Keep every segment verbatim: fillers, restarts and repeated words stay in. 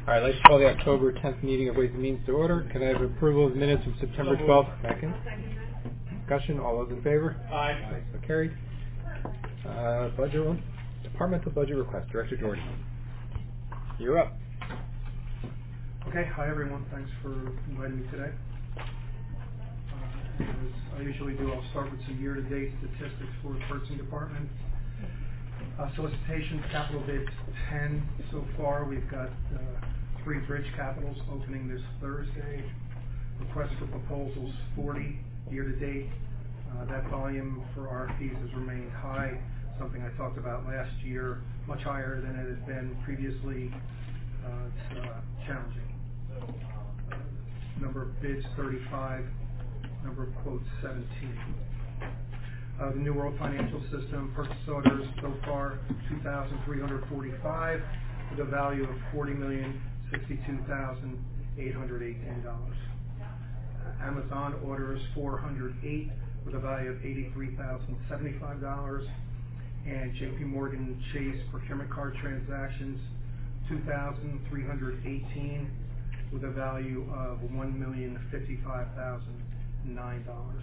All right, let's call the October tenth meeting of Ways and Means to order. Can I have approval of minutes of September twelfth? Second. Discussion. All those in favor? Aye. Aye. So carried. Uh, budget one. Departmental budget request. Director Jordan. You're up. Okay. Hi, everyone. Thanks for inviting me today. Uh, as I usually do, I'll start with some year-to-date statistics for the purchasing department. Uh, solicitations, capital bids, ten so far. We've got uh, three bridge capitals opening this Thursday. Request for proposals, forty year-to-date. Uh, that volume for R F Ps has remained high, something I talked about last year, much higher than it had been previously. Uh, it's uh, challenging. Uh, number of bids, thirty-five. Number of quotes, seventeen. Uh, the New World Financial System purchase orders so far, two thousand three hundred forty-five, with a value of forty million sixty-two thousand eight hundred eighteen dollars. Uh, Amazon orders four hundred eight, with a value of eighty-three thousand seventy-five dollars. And J P Morgan Chase procurement card transactions, two thousand three hundred eighteen, with a value of one million fifty-five thousand nine dollars.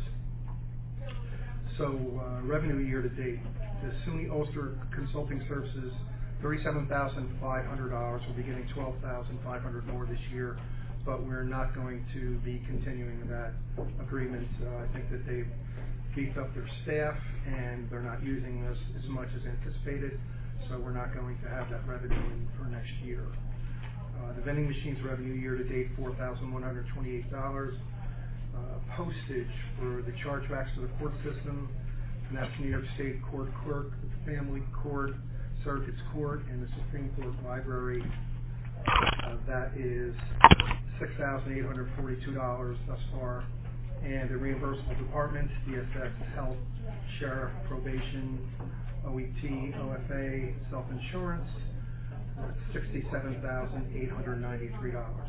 So uh, revenue year to date, the SUNY Ulster Consulting Services, thirty-seven thousand five hundred dollars. We'll be getting twelve thousand five hundred dollars more this year, but we're not going to be continuing that agreement. Uh, I think that they've beefed up their staff and they're not using this as much as anticipated, so we're not going to have that revenue in for next year. Uh, the vending machines revenue year to date, four thousand one hundred twenty-eight dollars. Uh, postage for the chargebacks to the court system, and that's New York State Court Clerk, the Family Court, Circuits Court, and the Supreme Court Library. Uh, that is six thousand eight hundred forty-two dollars thus far. And the reimbursable departments, D S S, Health, Sheriff, Probation, O E T, O F A, Self-Insurance, that's sixty-seven thousand eight hundred ninety-three dollars.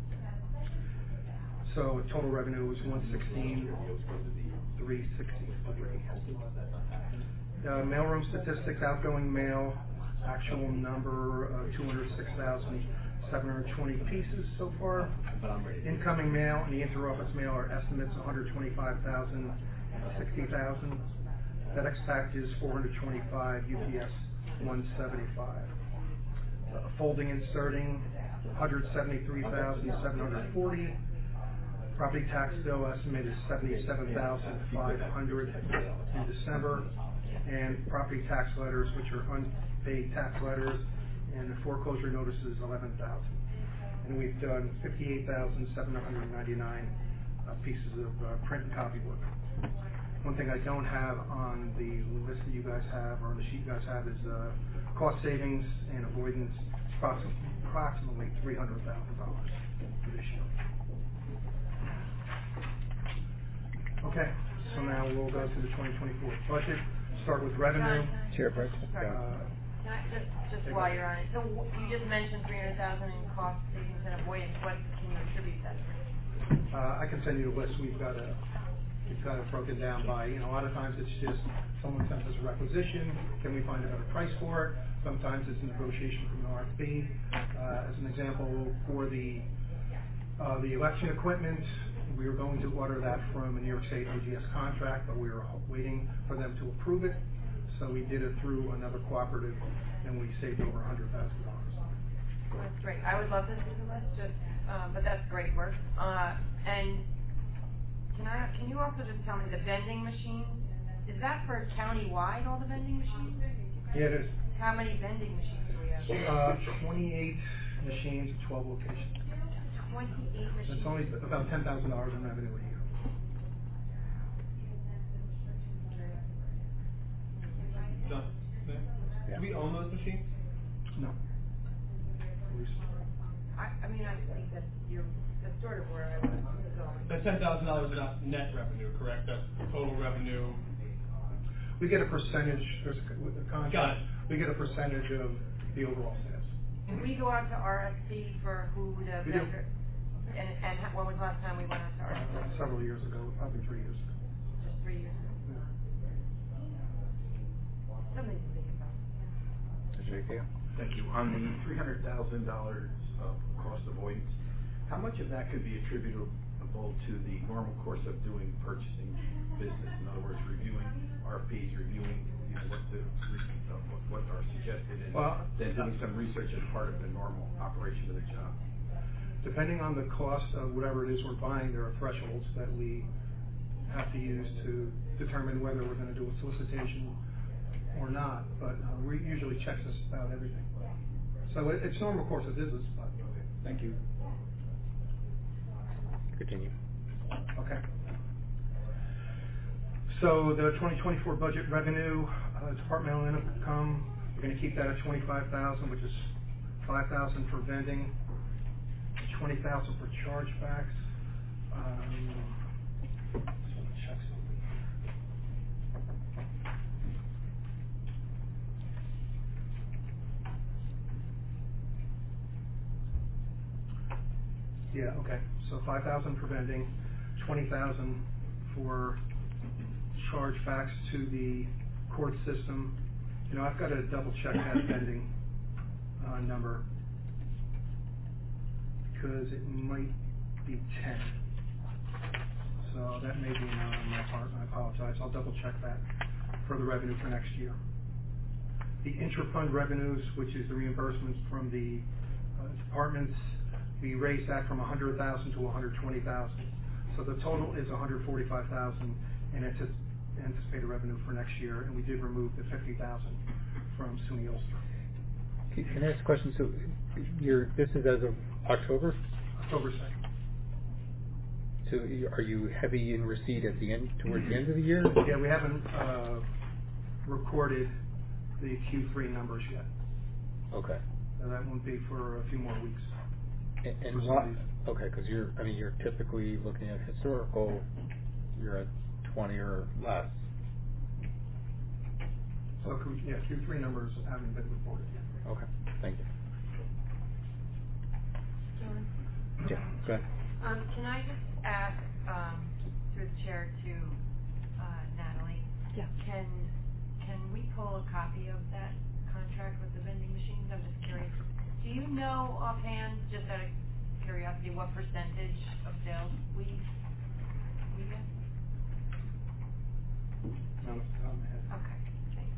So total revenue was one sixteen three sixty-three. Uh, mailroom statistics, outgoing mail, actual number uh, two hundred six thousand seven hundred twenty pieces so far. Incoming mail and the interoffice mail are estimates one hundred twenty-five thousand, sixty thousand. FedEx packages four hundred twenty-five, U P S one seventy-five. Uh, folding, inserting one hundred seventy-three thousand seven hundred forty. Property tax bill estimate is seventy-seven thousand five hundred in December, and property tax letters, which are unpaid tax letters, and the foreclosure notices, eleven thousand. And we've done fifty-eight thousand seven hundred ninety-nine uh, pieces of uh, print and copy work. One thing I don't have on the list that you guys have, or on the sheet you guys have, is uh, cost savings and avoidance, approximately, approximately three hundred thousand dollars for this year. Okay, so now we'll go to the twenty twenty-four budget. Start with revenue. Chair Pro Tem. Sorry. Uh, Can I just, just while you're on it, so w- you just mentioned three hundred thousand in cost savings and avoidance. What can you attribute that to? Uh, I can send you a list. We've got a, we've got it broken down by, you know, a lot of times it's just someone sends us a requisition. Can we find a better price for it? Sometimes it's a negotiation from an R F P. Uh, as an example, for the uh, the election equipment, we were going to order that from a New York State O G S contract, but we were waiting for them to approve it. So we did it through another cooperative, and we saved over one hundred thousand dollars. That's great. I would love to see the list, just, uh, but that's great work. Uh, and can I? Can you also just tell me the vending machines? Is that for county-wide, all the vending machines? Yeah, it is. How many vending machines do we have? Uh, twenty-eight machines, twelve locations. twenty-eight machines. It's only about ten thousand dollars in revenue a year. John, Yeah. do we own those machines? No. I, I mean, I think that's your, that's sort of where I was going. That ten thousand dollars is not net revenue, correct? That's total revenue. We get a percentage, there's a, with the contract. Got it. We get a percentage of the overall sales. And we go out to R F P for who the We do. vendor, and, and how- when was the last time we went out to R F P? Uh, several years ago, probably three years ago. Just three years ago. Yeah. Something to think about. J P. Thank you. On the three hundred thousand dollars of cost avoidance, how much of that could be attributable to the normal course of doing purchasing business? In other words, reviewing R F Ps, reviewing, you know, what the, uh, what, what are suggested, and Well, then doing some research as part of the normal operation of the job. Depending on the cost of whatever it is we're buying, there are thresholds that we have to use to determine whether we're going to do a solicitation or not. But uh, we usually checks us about everything. So it, it's normal course of business. But Okay. Thank you. Continue. okay. So the twenty twenty-four budget revenue, uh, departmental income, we're going to keep that at twenty-five thousand, which is five thousand for vending, twenty thousand for chargebacks. Um, just want to check something. Yeah, okay. So five thousand for vending, twenty thousand for chargebacks to the court system. You know, I've got to double check that vending uh, number because it might be ten. So that may be an error on my part. I apologize. I'll double check that for the revenue for next year. The intra-fund revenues, which is the reimbursements from the uh, departments, we raised that from one hundred thousand to one hundred twenty thousand. So the total is one hundred forty-five thousand in antici- anticipated revenue for next year, and we did remove the fifty thousand from SUNY Ulster. Can can I ask a question? So, you're, this is as of October? October second. So, you- are you heavy in receipt at the end, towards the end of the year? Yeah, we haven't uh, recorded the Q three numbers yet. Okay. So that won't be for a few more weeks. And, For and some what? reason. Okay, because you're, I mean, you're typically looking at historical. You're at twenty or less. So Q- yeah, Q three numbers haven't been reported yet. Okay. Thank you. John? Yeah. Go ahead. Um, can I just ask, um, through the chair to, uh, Natalie? Yeah. Can, can we pull a copy of that contract with the vending machines? I'm just curious. Do you know offhand, just out of curiosity, what percentage of sales we, we get? No, it's on the head. Okay, thanks.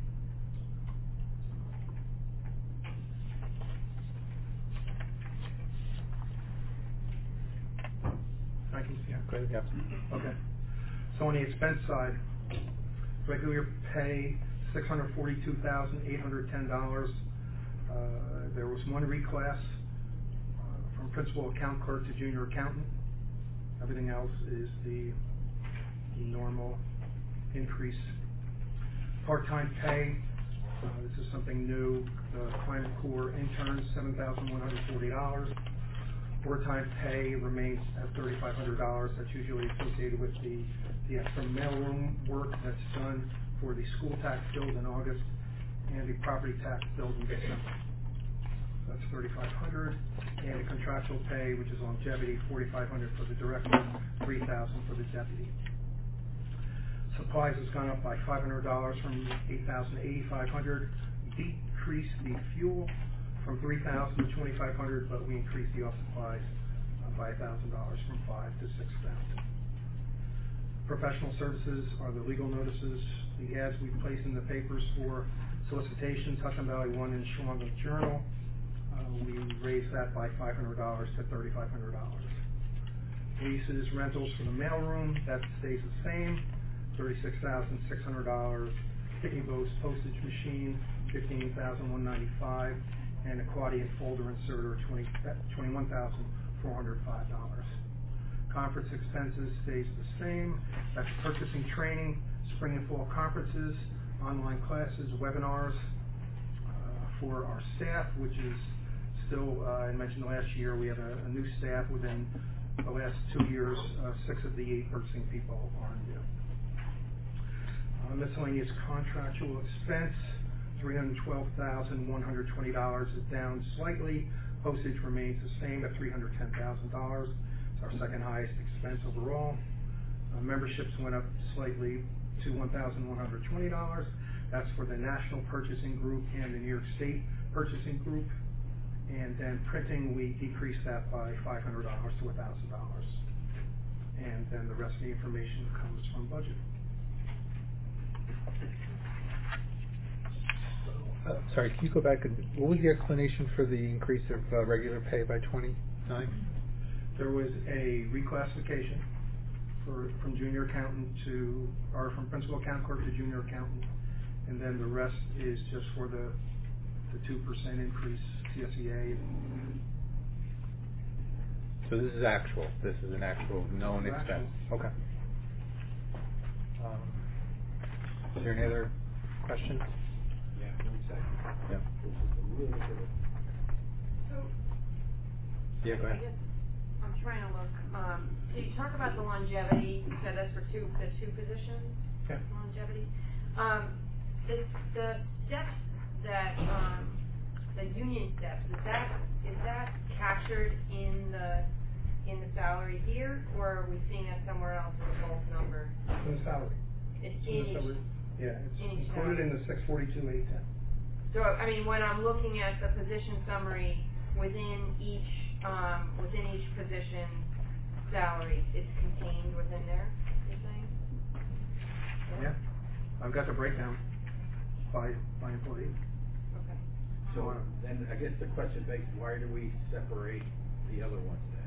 Thank you. Yeah. Go ahead. Yeah. Okay. So on the expense side, regular pay, six hundred forty-two thousand eight hundred ten dollars. Uh, there was one reclass uh, from principal account clerk to junior accountant. Everything else is the normal increase. Part-time pay, uh, this is something new. The Climate Corps interns, seven thousand one hundred forty dollars. Overtime pay remains at thirty-five hundred dollars. That's usually associated with the, the extra mailroom work that's done for the school tax bills in August and the property tax bills in December. That's thirty-five hundred dollars. And the contractual pay, which is longevity, forty-five hundred dollars for the director, three thousand dollars for the deputy. Supplies has gone up by five hundred dollars from eight thousand to eighty-five hundred dollars. Decreased the fuel from three thousand dollars to twenty-five hundred dollars, but we increased the office supplies uh, by one thousand dollars from five thousand to six thousand dollars. Professional services are the legal notices, the ads we place in the papers for solicitations, Hudson Valley One and Shawnee Journal. Uh, we raised that by five hundred dollars to thirty-five hundred dollars. Leases, rentals for the mailroom, that stays the same, thirty-six thousand six hundred dollars. Pitney Bowes postage machine, fifteen thousand one hundred ninety-five dollars. And Aquadian folder inserter, twenty-one thousand four hundred five dollars. Conference expenses stays the same. That's purchasing, training, spring and fall conferences, online classes, webinars uh, for our staff, which is still, uh, I mentioned last year, we had a, a new staff within the last two years. Uh, six of the eight purchasing people are new. Uh, miscellaneous contractual expense, three hundred twelve thousand one hundred twenty dollars is down slightly. Postage remains the same at three hundred ten thousand dollars. It's our second highest expense overall. Uh, memberships went up slightly to one thousand one hundred twenty dollars. That's for the National Purchasing Group and the New York State purchasing group. And then printing, we decreased that by five hundred dollars to one thousand dollars. And then the rest of the information comes from budget. Uh, sorry, can you go back and, what was the explanation for the increase of uh, regular pay by twenty-nine? There was a reclassification for, from junior accountant to, or from principal account clerk to junior accountant. And then the rest is just for the, the two percent increase, C S E A. So this is actual, this is an actual known This is expense. Okay. Um, is there any other questions? Yeah, one second. Yeah. This is a little bit of- So, Yeah, go I ahead. guess I'm trying to look, um, so you talk about the longevity, you said that's for two, the two positions? Yeah. Longevity. Um, the, the steps that, um, the union steps, is that, is that captured in the, in the salary here, or are we seeing that somewhere else as a bulk number? In the salary. It's It's in in the each, salary. Yeah, it's in each included salary. in the six forty-two, eight ten. So, I mean, when I'm looking at the position summary within each, um, within each position salary, it's contained within there, you're saying? Yeah, I've got the breakdown by, by employee. Okay. So then I guess the question begs, why do we separate the other ones then?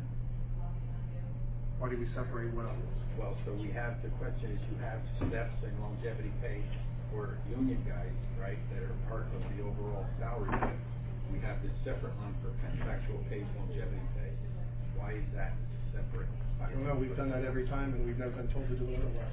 Why do we separate what others? Well, so we have, the question is you have steps and longevity pay for union guys, right, that are part of the overall salary. But we have this separate line for contractual pay, longevity pay. Why is that separate? I don't know, we've done that every time and we've never been told to do it otherwise.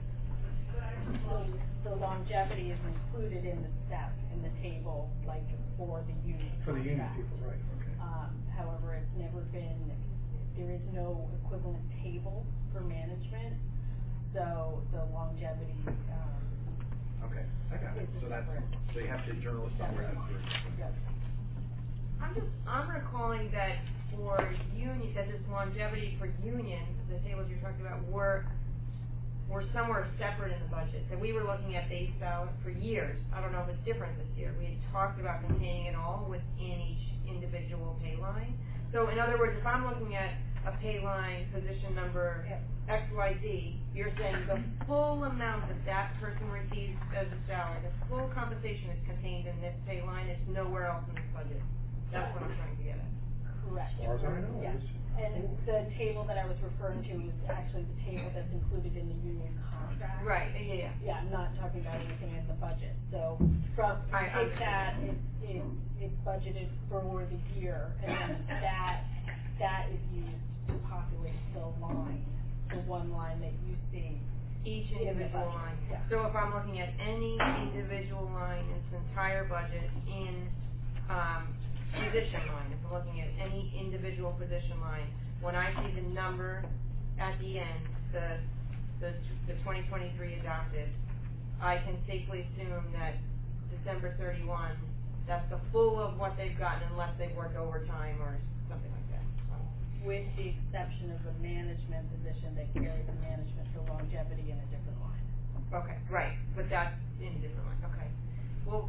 So the longevity is included in the step, in the table, like for the union. For the union contract. people, right, okay. Um, however, it's never been, there is no equivalent table for management, so the longevity, um, Okay, I got it. It's So that's, separate. so you have to journal it somewhere else. yes. I'm just, I'm recalling that for union, that this longevity for union, the tables you're talking about, were, were somewhere separate in the budget. That we were looking at base salary for years. I don't know if it's different this year. We had talked about containing it all within each individual pay line. So in other words, if I'm looking at a pay line, position number X Y Z, you're saying the full amount that that person receives as a salary, the full compensation is contained in this pay line, it's nowhere else in this budget. That's what I'm trying to get at. Correct. As far as I know, Yes. it's- And the table that I was referring to is actually the table that's included in the union contract. Right, yeah, yeah. Yeah, I'm not talking about anything in the budget, so from, I take that, understand. it's, it's, it's budgeted for the year, and then that, that is used to populate the line, the one line that you see. Each in the individual budget. line. Yeah. So if I'm looking at any individual line in this entire budget in, um, position line, if I'm looking at any individual position line, when I see the number at the end, the, the, the twenty twenty-three adopted, I can safely assume that December thirty-one, that's the full of what they've gotten unless they've worked overtime or something like that. With the exception of the management position that carries the management for longevity in a different line. Okay, right, but that's in a different line, okay. Well,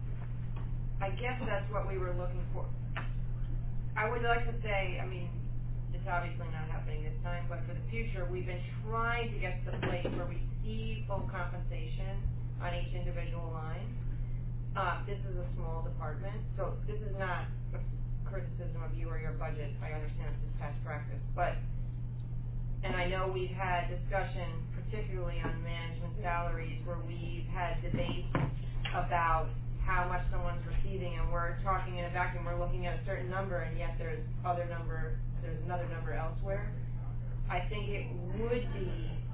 I guess that's what we were looking for. I would like to say, I mean, it's obviously not happening this time, but for the future, we've been trying to get to the place where we see full compensation on each individual line. Uh, this is a small department, so this is not a criticism of you or your budget. I understand this is past practice, but, and I know we've had discussion, particularly on management salaries, where we've had debates about how much someone's receiving, and we're talking in a vacuum, we're looking at a certain number, and yet there's other number, there's another number elsewhere. I think it would be,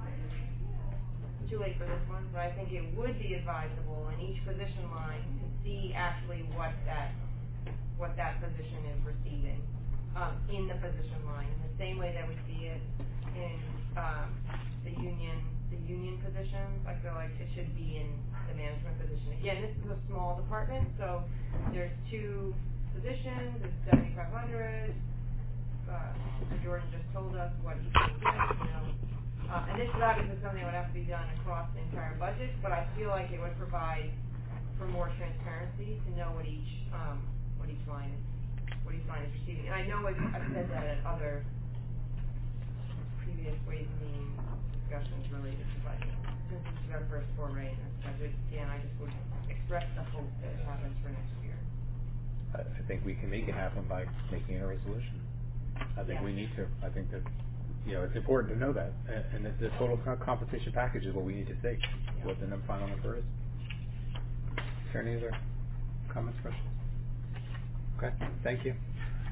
too late for this one, but I think it would be advisable in each position line to see actually what that, what that position is receiving, um, in the position line, in the same way that we see it in, um, the union, the union positions. I feel like it should be in the management position. Again, this is a small department, so there's two positions, it's seventy-five hundred. Uh, Mister Jordan just told us what each will do, you know. Uh, and this is obviously something that would have to be done across the entire budget, but I feel like it would provide for more transparency to know what each, um, what each line is, what each line is receiving. And I know I've, I've said that at other previous Ways and Means discussions related to budget. Since this is our first foray in this budget, Dan, I just would express the hope that it happens for next year. I I think we can make it happen by making it a resolution. I think Yeah. we need to. I think that, you know, it's important to know that. And, and that the total co- compensation package is what we need to see, Yeah. what the num- final number is. Is there any other comments, questions? Okay, thank you.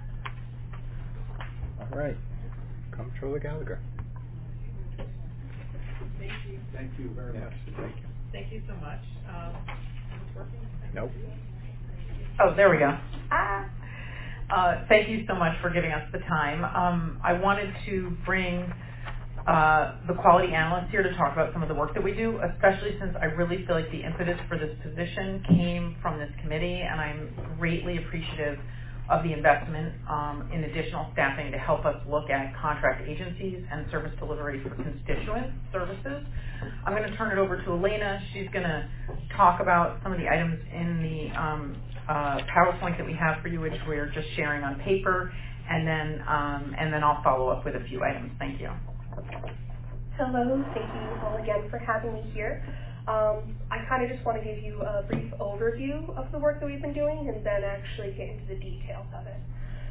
All right, Comptroller Gallagher. Thank you. Thank you very Yeah, much. thank you. Thank you so much. Um, is this working? Nope. Oh, there we go. Ah. Uh, thank you so much for giving us the time. Um, I wanted to bring uh, the quality analyst here to talk about some of the work that we do, especially since I really feel like the impetus for this position came from this committee, and I'm greatly appreciative of the investment um, in additional staffing to help us look at contract agencies and service delivery for constituent services. I'm going to turn it over to Elena. She's going to talk about some of the items in the um, uh, PowerPoint that we have for you, which we're just sharing on paper, and then um, and then I'll follow up with a few items. Thank you. Hello, thank you all again for having me here. Um, I kind of just want to give you a brief overview of the work that we've been doing and then actually get into the details of it.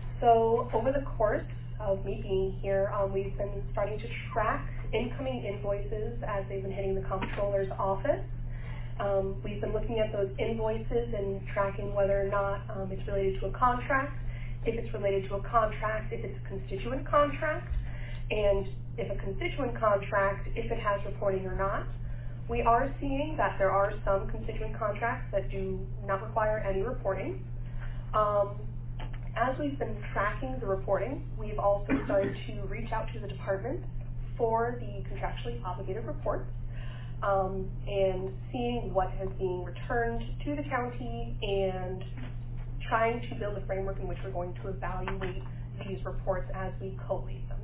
So over the course of me being here, um, we've been starting to track incoming invoices as they've been hitting the comptroller's office. Um, we've been looking at those invoices and tracking whether or not um, it's related to a contract, if it's related to a contract, if it's a constituent contract, and if a constituent contract, if it has reporting or not. We are seeing that there are some constituent contracts that do not require any reporting. Um, as we've been tracking the reporting, we've also started to reach out to the departments for the contractually obligated reports um, and seeing what is being returned to the county and trying to build a framework in which we're going to evaluate these reports as we collate them.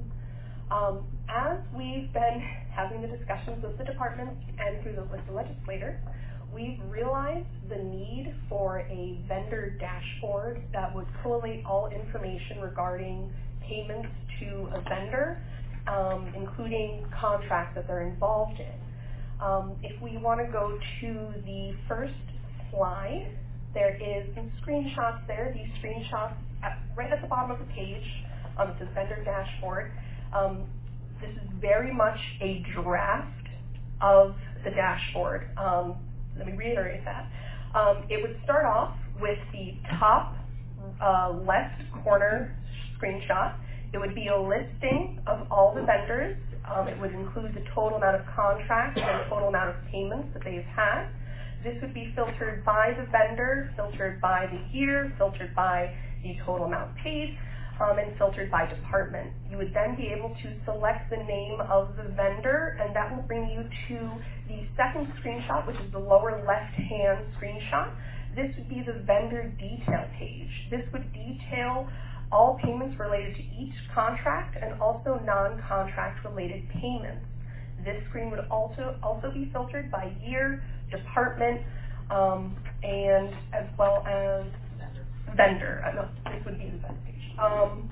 Um, as we've been having the discussions with the departments and through the, with the legislator, we've realized the need for a vendor dashboard that would collate all information regarding payments to a vendor, um, including contracts that they're involved in. Um, if we want to go to the first slide, there is some screenshots there. These screenshots, at, right at the bottom of the page, um, it says vendor dashboard. Um, this is very much a draft of the dashboard. Um, let me reiterate that. Um, it would start off with the top uh, left corner screenshot. It would be a listing of all the vendors. Um, it would include the total amount of contracts and total amount of payments that they've had. This would be filtered by the vendor, filtered by the year, filtered by the total amount paid, Um, and filtered by department. You would then be able to select the name of the vendor, and that will bring you to the second screenshot, which is the lower left-hand screenshot. This would be the vendor detail page. This would detail all payments related to each contract and also non-contract related payments. This screen would also also be filtered by year, department, um, and as well as vendor. Uh, no, this would be the vendor page. Um,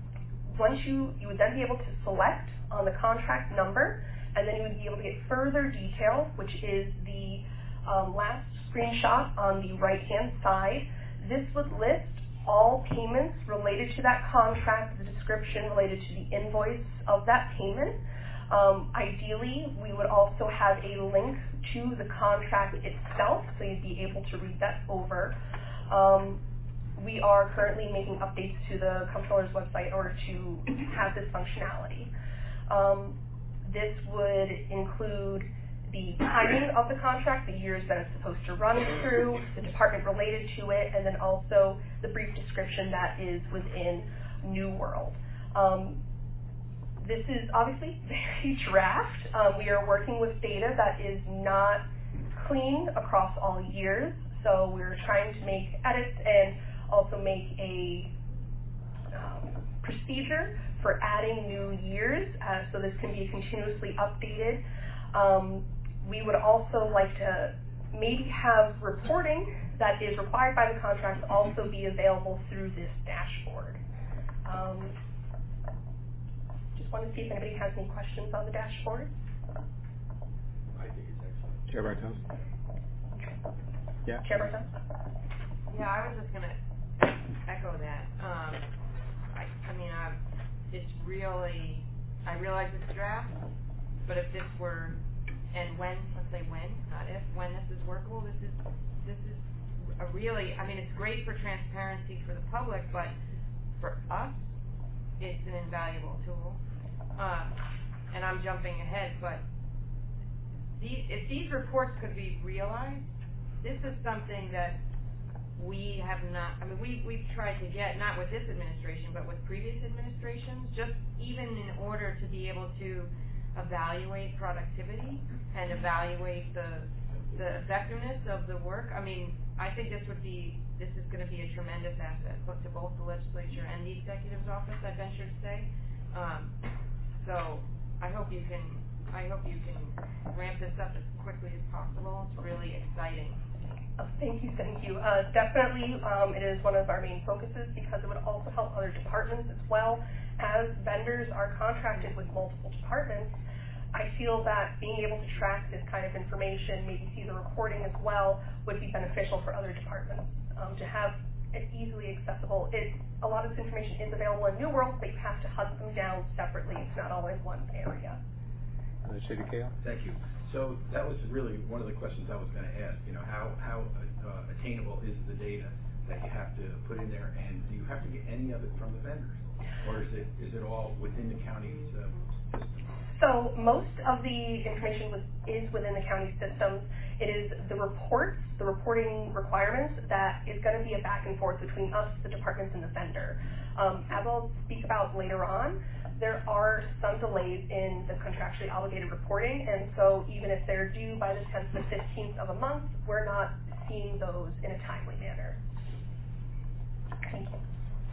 once you, you would then be able to select on the contract number, and then you would be able to get further detail, which is the um, last screenshot on the right-hand side. This would list all payments related to that contract, the description related to the invoice of that payment. Um, ideally, we would also have a link to the contract itself, so you'd be able to read that over. Um, We are currently making updates to the Comptroller's website in order to have this functionality. Um, this would include the timing of the contract, the years that it's supposed to run through, the department related to it, and then also the brief description that is within New World. Um, this is obviously very draft. Um, we are working with data that is not clean across all years, so we're trying to make edits and also make a um, procedure for adding new years, uh, so this can be continuously updated. Um, we would also like to maybe have reporting that is required by the contract also be available through this dashboard. Um, just want to see if anybody has any questions on the dashboard. I think it's excellent. Chair Bartos? Yeah. Chair Bartos? Yeah, I was just gonna echo that. Um, I, I mean, I, it's really, I realize it's draft, but if this were, and when, let's say when, not if, when this is workable, this is, this is a really, I mean, it's great for transparency for the public, but for us, it's an invaluable tool. Uh, and I'm jumping ahead, but these, if these reports could be realized, this is something that we have not, I mean, we, we've tried to get, not with this administration, but with previous administrations, just even in order to be able to evaluate productivity and evaluate the, the effectiveness of the work. I mean, I think this would be, this is going to be a tremendous asset both to both the legislature and the executive's office, I venture to say. Um, so I hope you can, I hope you can ramp this up as quickly as possible. It's really exciting. Uh, Thank you, thank you. Uh, definitely, um, it is one of our main focuses because it would also help other departments as well. As vendors are contracted with multiple departments, I feel that being able to track this kind of information, maybe see the reporting as well, would be beneficial for other departments. Um, to have it easily accessible. It, a lot of this information is available in New World, but you have to hunt them down separately. It's not all in one area. Uh, Shady Kale? Thank you. So that was really one of the questions I was going to ask. You know, how how uh, attainable is the data that you have to put in there, and do you have to get any of it from the vendors, or is it is it all within the county's uh, system? So most of the information was, is within the county systems. It is the reports, the reporting requirements that is going to be a back and forth between us, the departments, and the vendor. Um, as I'll speak about later on, there are some delays in the contractually obligated reporting, and so even if they're due by the tenth to the fifteenth of a month, we're not seeing those in a timely manner. Thank you.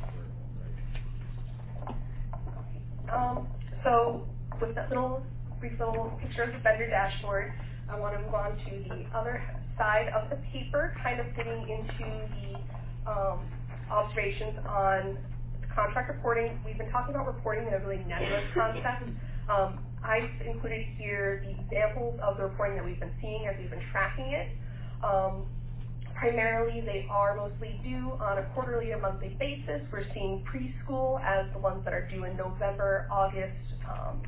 Um, so with that little brief little picture of the vendor dashboard, I want to move on to the other side of the paper, kind of getting into the um, observations on contract reporting. We've been talking about reporting in a really nebulous concept. Um, I've included here the examples of the reporting that we've been seeing as we've been tracking it. Um, primarily, they are mostly due on a quarterly or monthly basis. We're seeing preschool as the ones that are due in November, August, um,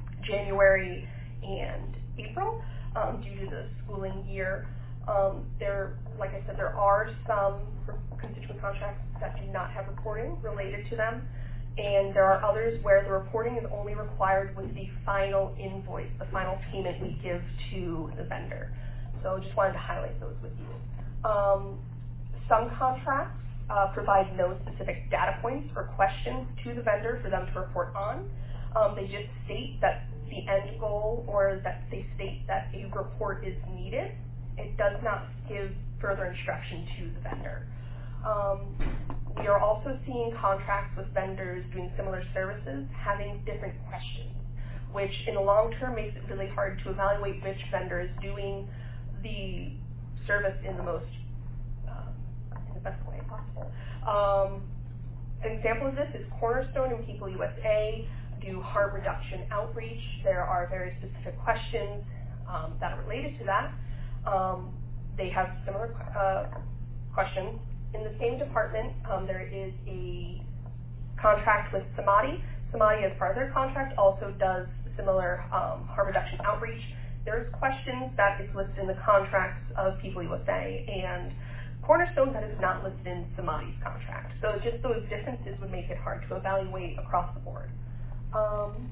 January, and April um, due to the schooling year. Um, there, like I said, there are some constituent contracts that do not have reporting related to them, and there are others where the reporting is only required with the final invoice, the final payment we give to the vendor. So just wanted to highlight those with you. Um, some contracts uh, provide no specific data points or questions to the vendor for them to report on. Um, they just state that the end goal, or that they state that a report is needed. It does not give further instruction to the vendor. Um, we are also seeing contracts with vendors doing similar services having different questions, which in the long term makes it really hard to evaluate which vendor is doing the service in the most, uh, in the best way possible. Um, an example of this is Cornerstone and People U S A do harm reduction outreach. There are very specific questions um, that are related to that. Um, they have similar uh, questions. In the same department, um, there is a contract with Samadi. Samadi, as part of their contract, also does similar um, harm reduction outreach. There's questions that is listed in the contracts of People U S A and Cornerstone that is not listed in Samadi's contract. So just those differences would make it hard to evaluate across the board. Um,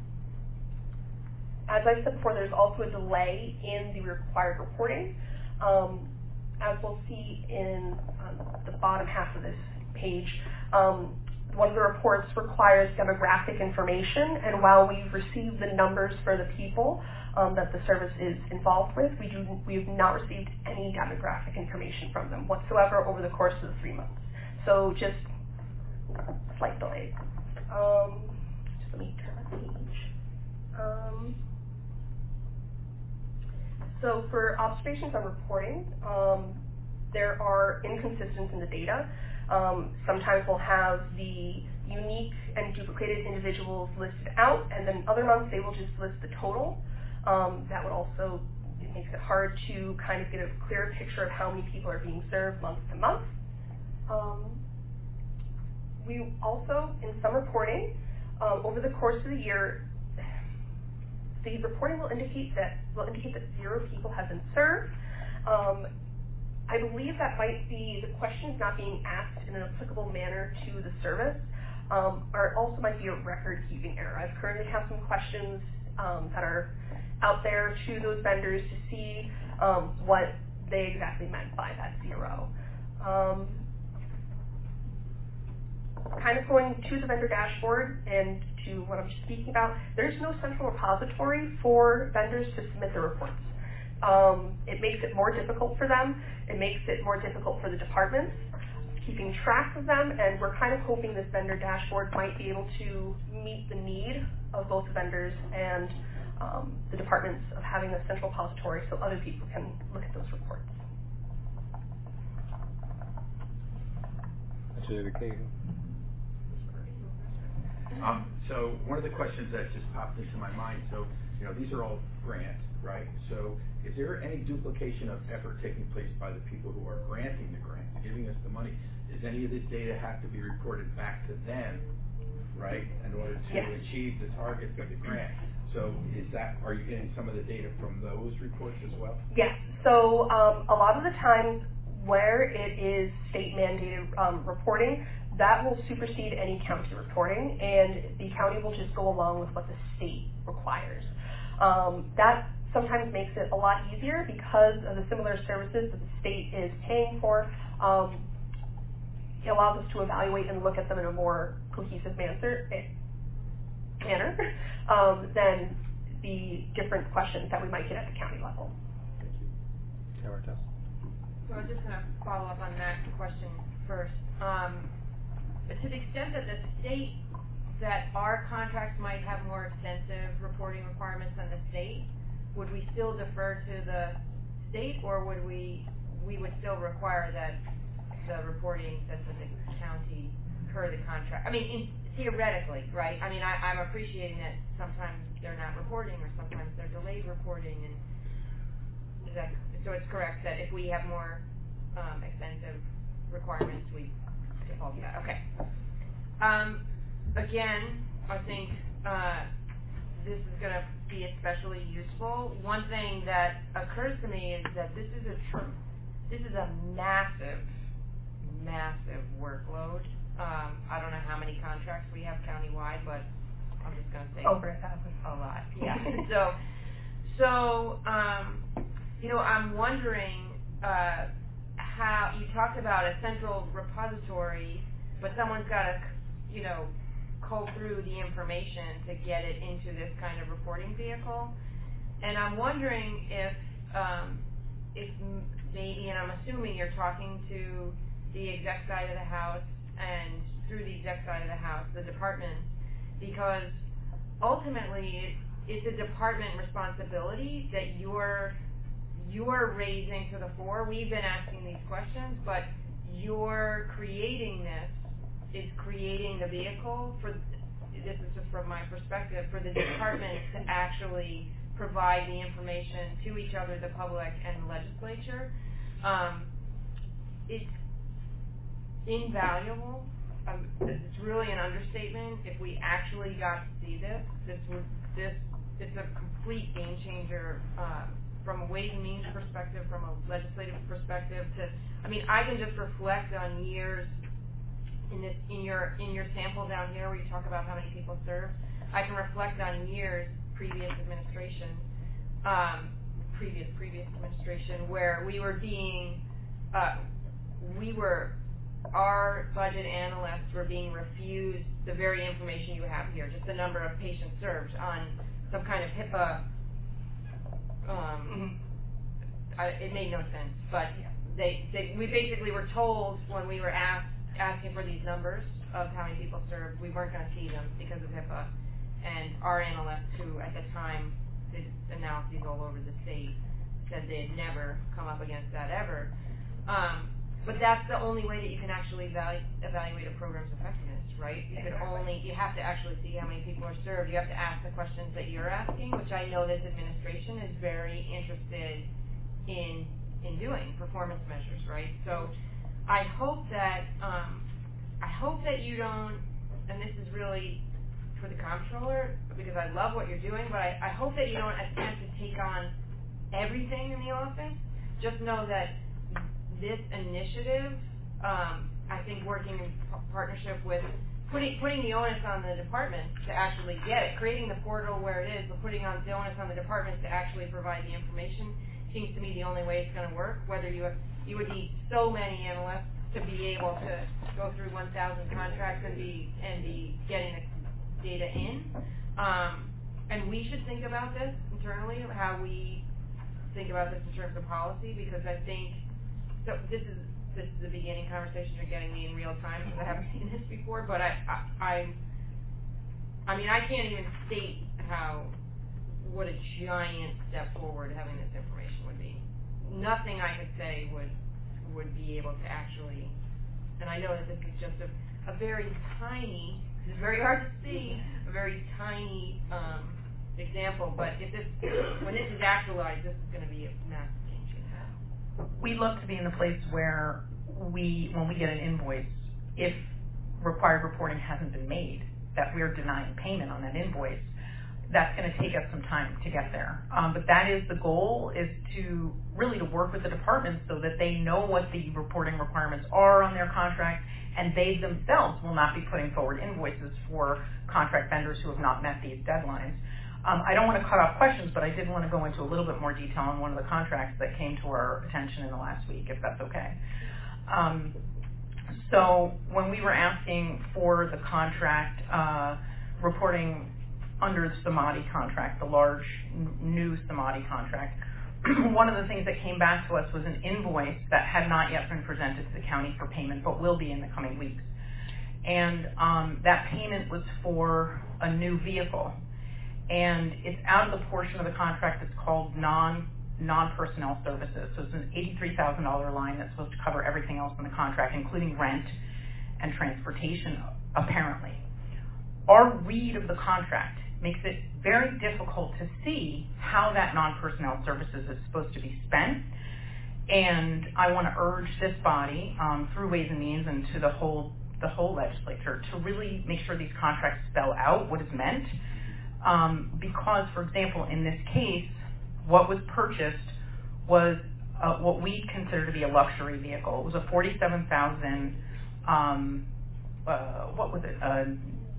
as I said before, there's also a delay in the required reporting. Um, as we'll see in um, the bottom half of this page, um, one of the reports requires demographic information, and while we've received the numbers for the people um, that the service is involved with, we, do, we have not received any demographic information from them whatsoever over the course of the three months. So just slight delay. Um, just let me turn the page. Um, so for observations on reporting, um, there are inconsistencies in the data. Um, sometimes we'll have the unique and duplicated individuals listed out, and then other months they will just list the total. Um, that would also, it makes it hard to kind of get a clear picture of how many people are being served month to month. Um, we also, in some reporting, um, over the course of the year, the reporting will indicate that will indicate that zero people have been served. Um, I believe that might be the questions not being asked in an applicable manner to the service, um, or it also might be a record-keeping error. I currently have some questions um, that are out there to those vendors to see um, what they exactly meant by that zero. Um, kind of going to the vendor dashboard and to what I'm speaking about, there's no central repository for vendors to submit their reports. Um, it makes it more difficult for them. It makes it more difficult for the departments keeping track of them, and we're kind of hoping this vendor dashboard might be able to meet the need of both the vendors and um, the departments of having a central repository so other people can look at those reports. Um, so one of the questions that just popped into my mind, so, you know, these are all grants, right? So is there any duplication of effort taking place by the people who are granting the grants, giving us the money? Does any of this data have to be reported back to them, right, in order to yes. achieve the targets of the grant? So is that, are you getting some of the data from those reports as well? Yes. So um, a lot of the times where it is state mandated um, reporting, that will supersede any county reporting, and the county will just go along with what the state requires. Um, that sometimes makes it a lot easier because of the similar services that the state is paying for. Um, it allows us to evaluate and look at them in a more cohesive manner, manner um, than the different questions that we might get at the county level. Thank you. Tamara. So I'm just going to follow up on that question first. Um, but to the extent that the state, that our contracts might have more extensive reporting requirements than the state, would we still defer to the state, or would we, we would still require that the reporting that's in the county per the contract? I mean, in, theoretically, right? I mean, I, I'm appreciating that sometimes they're not reporting, or sometimes they're delayed reporting, and is that, so it's correct that if we have more um, extensive requirements, we default to that. Okay. Um, again, I think uh, this is going to be especially useful. One thing that occurs to me is that this is a tr this is a massive, massive workload. Um, I don't know how many contracts we have countywide, but I'm just going to say over a thousand. A lot. Yeah. so, so um, you know, I'm wondering uh, how you talked about a central repository, but someone's got to, you know, cull through the information to get it into this kind of reporting vehicle. And I'm wondering if, um, if maybe, and I'm assuming you're talking to the exec side of the house and through the exec side of the house, the department, because ultimately it, it's a department responsibility that you're you're raising to the fore. We've been asking these questions, but you're creating this, is creating the vehicle for, this is just from my perspective, for the department to actually provide the information to each other, the public, and the legislature. Um, it's invaluable. Um, it's really an understatement. If we actually got to see this, this would, this, it's a complete game changer uh, from a Ways and Means perspective, from a legislative perspective. To, I mean, I can just reflect on years in this, in your, in your sample down here where you talk about how many people served. I can reflect on years previous administration, um, previous previous administration, where we were being, uh, we were. Our budget analysts were being refused the very information you have here, just the number of patients served on some kind of HIPAA. Um, I, it made no sense, but they, they, we basically were told when we were asked, asking for these numbers of how many people served, we weren't going to see them because of HIPAA. And our analysts, who at the time did analyses all over the state, said they had never come up against that ever. Um, but that's the only way that you can actually evalu- evaluate a program's effectiveness, right? You could only, you have to actually see how many people are served. You have to ask the questions that you're asking, which I know this administration is very interested in in doing, performance measures, right? So I hope that um, I hope that you don't, and this is really for the comptroller, because I love what you're doing, but I, I hope that you don't attempt to take on everything in the office. Just know that this initiative, um, I think working in p- partnership with, putting putting the onus on the departments to actually get it, creating the portal where it is, but putting on the onus on the departments to actually provide the information seems to me the only way it's going to work. Whether you have, you would need so many analysts to be able to go through one thousand contracts and be and be getting the data in, um, and we should think about this internally, how we think about this in terms of policy, because I think so. This is this is the beginning conversation. You're getting me in real time because I haven't seen this before, but I I I, I mean I can't even state how what a giant step forward having this information would be. Nothing I could say would would be able to actually, and I know that this is just a, a very tiny, it's very hard to see, a very tiny um, example, but if this, when this is actualized, this is going to be a massive game changer. We love to be in the place where we, when we get an invoice, if required reporting hasn't been made, that we're denying payment on that invoice. That's going to take us some time to get there. Um, but that is the goal, is to really to work with the departments so that they know what the reporting requirements are on their contract, and they themselves will not be putting forward invoices for contract vendors who have not met these deadlines. Um, I don't want to cut off questions, but I did want to go into a little bit more detail on one of the contracts that came to our attention in the last week, if that's okay. Um, so when we were asking for the contract uh, reporting under the Samadhi contract, the large n- new Samadhi contract, one of the things that came back to us was an invoice that had not yet been presented to the county for payment, but will be in the coming weeks. And um, that payment was for a new vehicle. And it's out of the portion of the contract that's called non, non-personnel services. So it's an eighty-three thousand dollars line that's supposed to cover everything else in the contract, including rent and transportation, apparently. Our read of the contract makes it very difficult to see how that non-personnel services is supposed to be spent. And I want to urge this body, um, through Ways and Means and to the whole the whole legislature, to really make sure these contracts spell out what is meant. Um, because, for example, in this case, what was purchased was uh, what we consider to be a luxury vehicle. It was a forty-seven thousand dollars, um, uh, what was it, a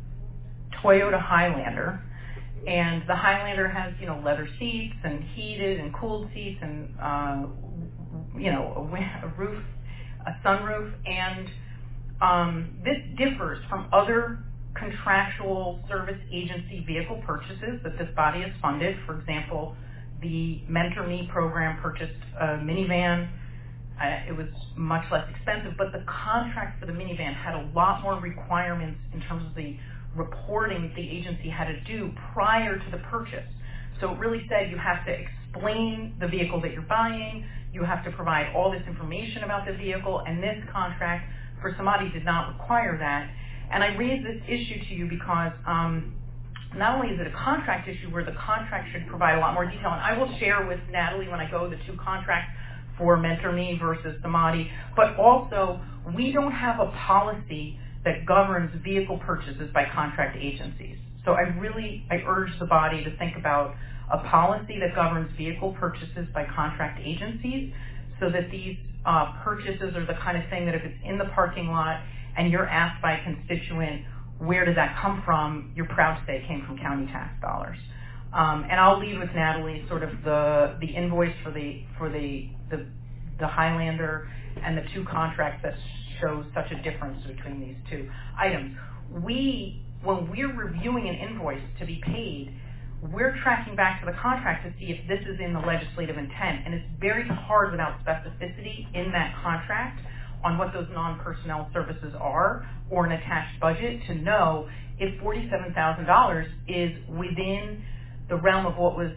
Toyota Highlander. And the Highlander has, you know, leather seats and heated and cooled seats and, uh, you know, a, a roof, a sunroof. And um, this differs from other contractual service agency vehicle purchases that this body has funded. For example, the Mentor Me program purchased a minivan. Uh, it was much less expensive, but the contract for the minivan had a lot more requirements in terms of the reporting that the agency had to do prior to the purchase. So it really said you have to explain the vehicle that you're buying, you have to provide all this information about the vehicle, and this contract for Samadhi did not require that. And I raise this issue to you because um, not only is it a contract issue where the contract should provide a lot more detail, and I will share with Natalie when I go the two contracts for Mentor Me versus Samadhi, but also we don't have a policy that governs vehicle purchases by contract agencies. So I really, I urge the body to think about a policy that governs vehicle purchases by contract agencies so that these uh, purchases are the kind of thing that if it's in the parking lot and you're asked by a constituent, where did that come from, you're proud to say it came from county tax dollars. Um, and I'll leave with Natalie sort of the, the invoice for the for the, the the Highlander and the two contracts that show such a difference between these two items. We, when we're reviewing an invoice to be paid, we're tracking back to the contract to see if this is in the legislative intent, and it's very hard without specificity in that contract on what those non-personnel services are or an attached budget to know if forty-seven thousand dollars is within the realm of what was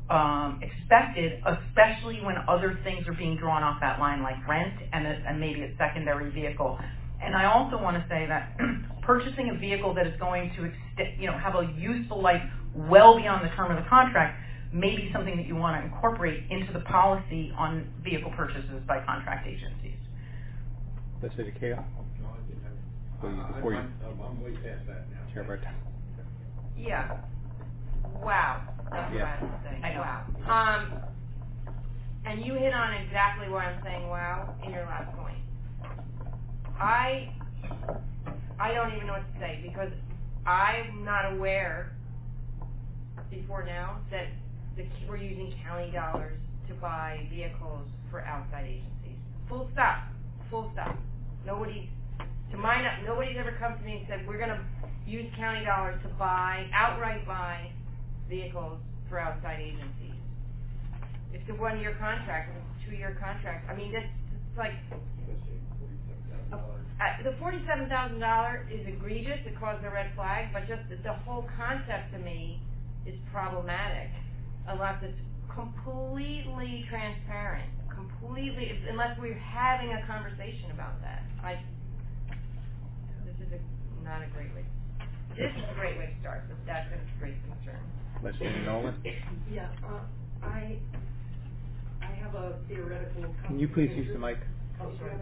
um, expected, especially when other things are being drawn off that line, like rent and, a, and maybe a secondary vehicle. And I also want to say that purchasing a vehicle that is going to ext- you know, have a useful life well beyond the term of the contract may be something that you want to incorporate into the policy on vehicle purchases by contract agencies. Let's say the chaos. Before you, before you, I'm, I'm way past that now. Chair Barton. Yeah. Wow. That's Yeah. what I have to say. I know. Wow. Um, and you hit on exactly why I'm saying wow in your last point. I, I don't even know what to say because I'm not aware before now that the, we're using county dollars to buy vehicles for outside agencies. Full stop. Full stop. Nobody, to my kno- nobody's ever come to me and said we're going to use county dollars to buy, outright buy vehicles for outside agencies. It's a one-year contract, it's a two-year contract. I mean, this it's like uh, the forty-seven thousand dollars is egregious. It caused a red flag, but just the, the whole concept to me is problematic unless it's completely transparent, completely unless we're having a conversation about that. I this is a, not a great way. This is a great way to start, but that's a great concern. Legislator Nolan. Yeah, uh, I, I have a theoretical. Can you please use the mic? Oh, sorry.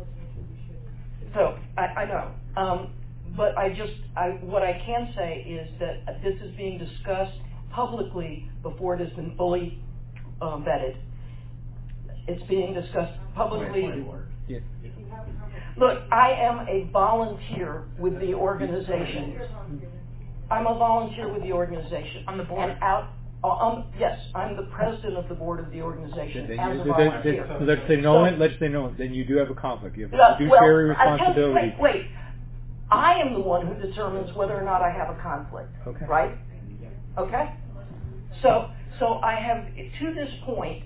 So, I, I know, um, but I just, I, what I can say is that this is being discussed publicly before it has been fully um, vetted. It's being discussed publicly. Yeah. Look, I am a volunteer with the organization. I'm a volunteer with the organization. On the board? And out, uh, um, yes, I'm the president of the board of the organization Then as you- a then- volunteer. then- Let's say Nolan, So- let's say Nolan, then you do have a conflict. You have Uh, a fiduciary well, I tell you- responsibility. Wait, wait. I am the one who determines whether or not I have a conflict. Okay. Right? Okay? So, so I have, to this point,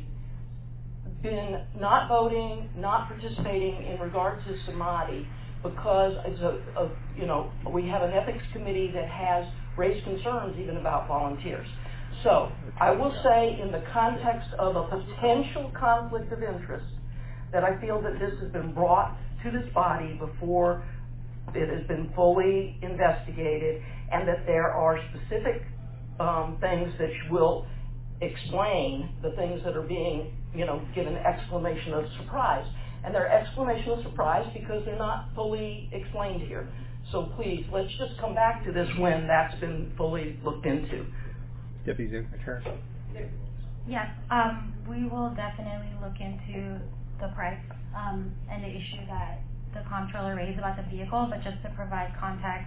been not voting, not participating in regard to Samadhi because it's a, a, you know, we have an ethics committee that has raised concerns even about volunteers. So I will say in the context of a potential conflict of interest that I feel that this has been brought to this body before it has been fully investigated and that there are specific um, things that will explain the things that are being, you know, given exclamation of surprise. And they're exclamation of surprise because they're not fully explained here. So please, let's just come back to this when that's been fully looked into. Deputy Attorney. Yes, um, we will definitely look into the price um, and the issue that the comptroller raised about the vehicle, but just to provide context,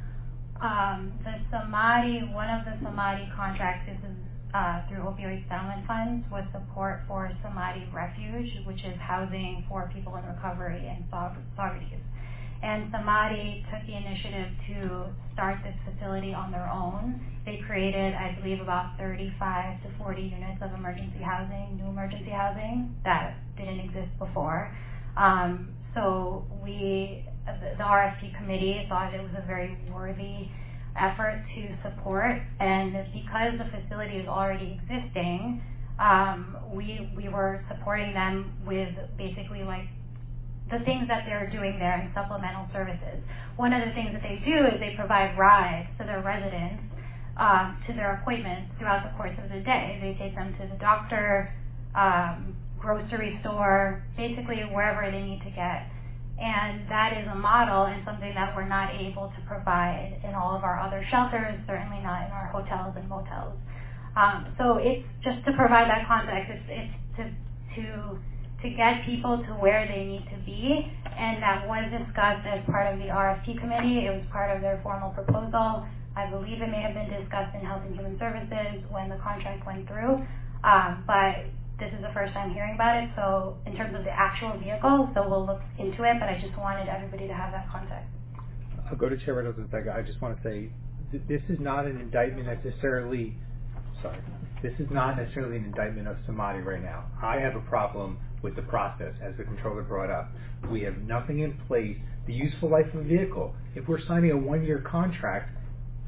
um, the Samadhi, one of the Samadhi contracts, this is uh, through opioid settlement funds, was support for Samadhi Refuge, which is housing for people in recovery and Socrates. And Samadhi took the initiative to start this facility on their own. They created, I believe, about thirty-five to forty units of emergency housing, new emergency housing that didn't exist before. Um, so we, the, the R F P committee thought it was a very worthy effort to support, and because the facility is already existing, um, we we were supporting them with basically like the things that they're doing there and supplemental services. One of the things that they do is they provide rides to their residents um, to their appointments throughout the course of the day. They take them to the doctor, um, grocery store, basically wherever they need to get. And that is a model and something that we're not able to provide in all of our other shelters, certainly not in our hotels and motels. Um, so it's just to provide that context. It's, it's to to to get people to where they need to be, and that was discussed as part of the R F P committee. It was part of their formal proposal. I believe it may have been discussed in Health and Human Services when the contract went through, um, but this is the first time hearing about it, so in terms of the actual vehicle, so we'll look into it, but I just wanted everybody to have that context. I'll go to Chair Reynolds in a second. I just want to say, th- this is not an indictment necessarily, sorry, this is not necessarily an indictment of Samadhi right now. I have a problem with the process, as the controller brought up. We have nothing in place. The useful life of a vehicle, if we're signing a one-year contract,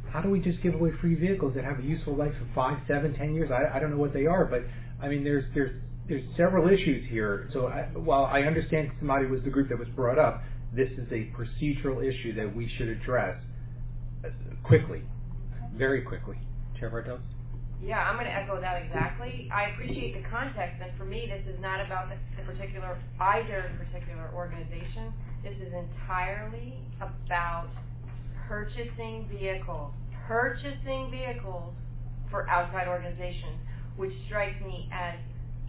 how do we just give away free vehicles that have a useful life of five, seven, ten years? I, I don't know what they are, but I mean, there's there's there's several issues here. So I, while I understand Samadi was the group that was brought up, this is a procedural issue that we should address quickly, very quickly. Chair Bartels? Yeah, I'm going to echo that exactly. I appreciate the context, and for me, this is not about the, the particular, either particular organization. This is entirely about purchasing vehicles, purchasing vehicles for outside organizations, which strikes me as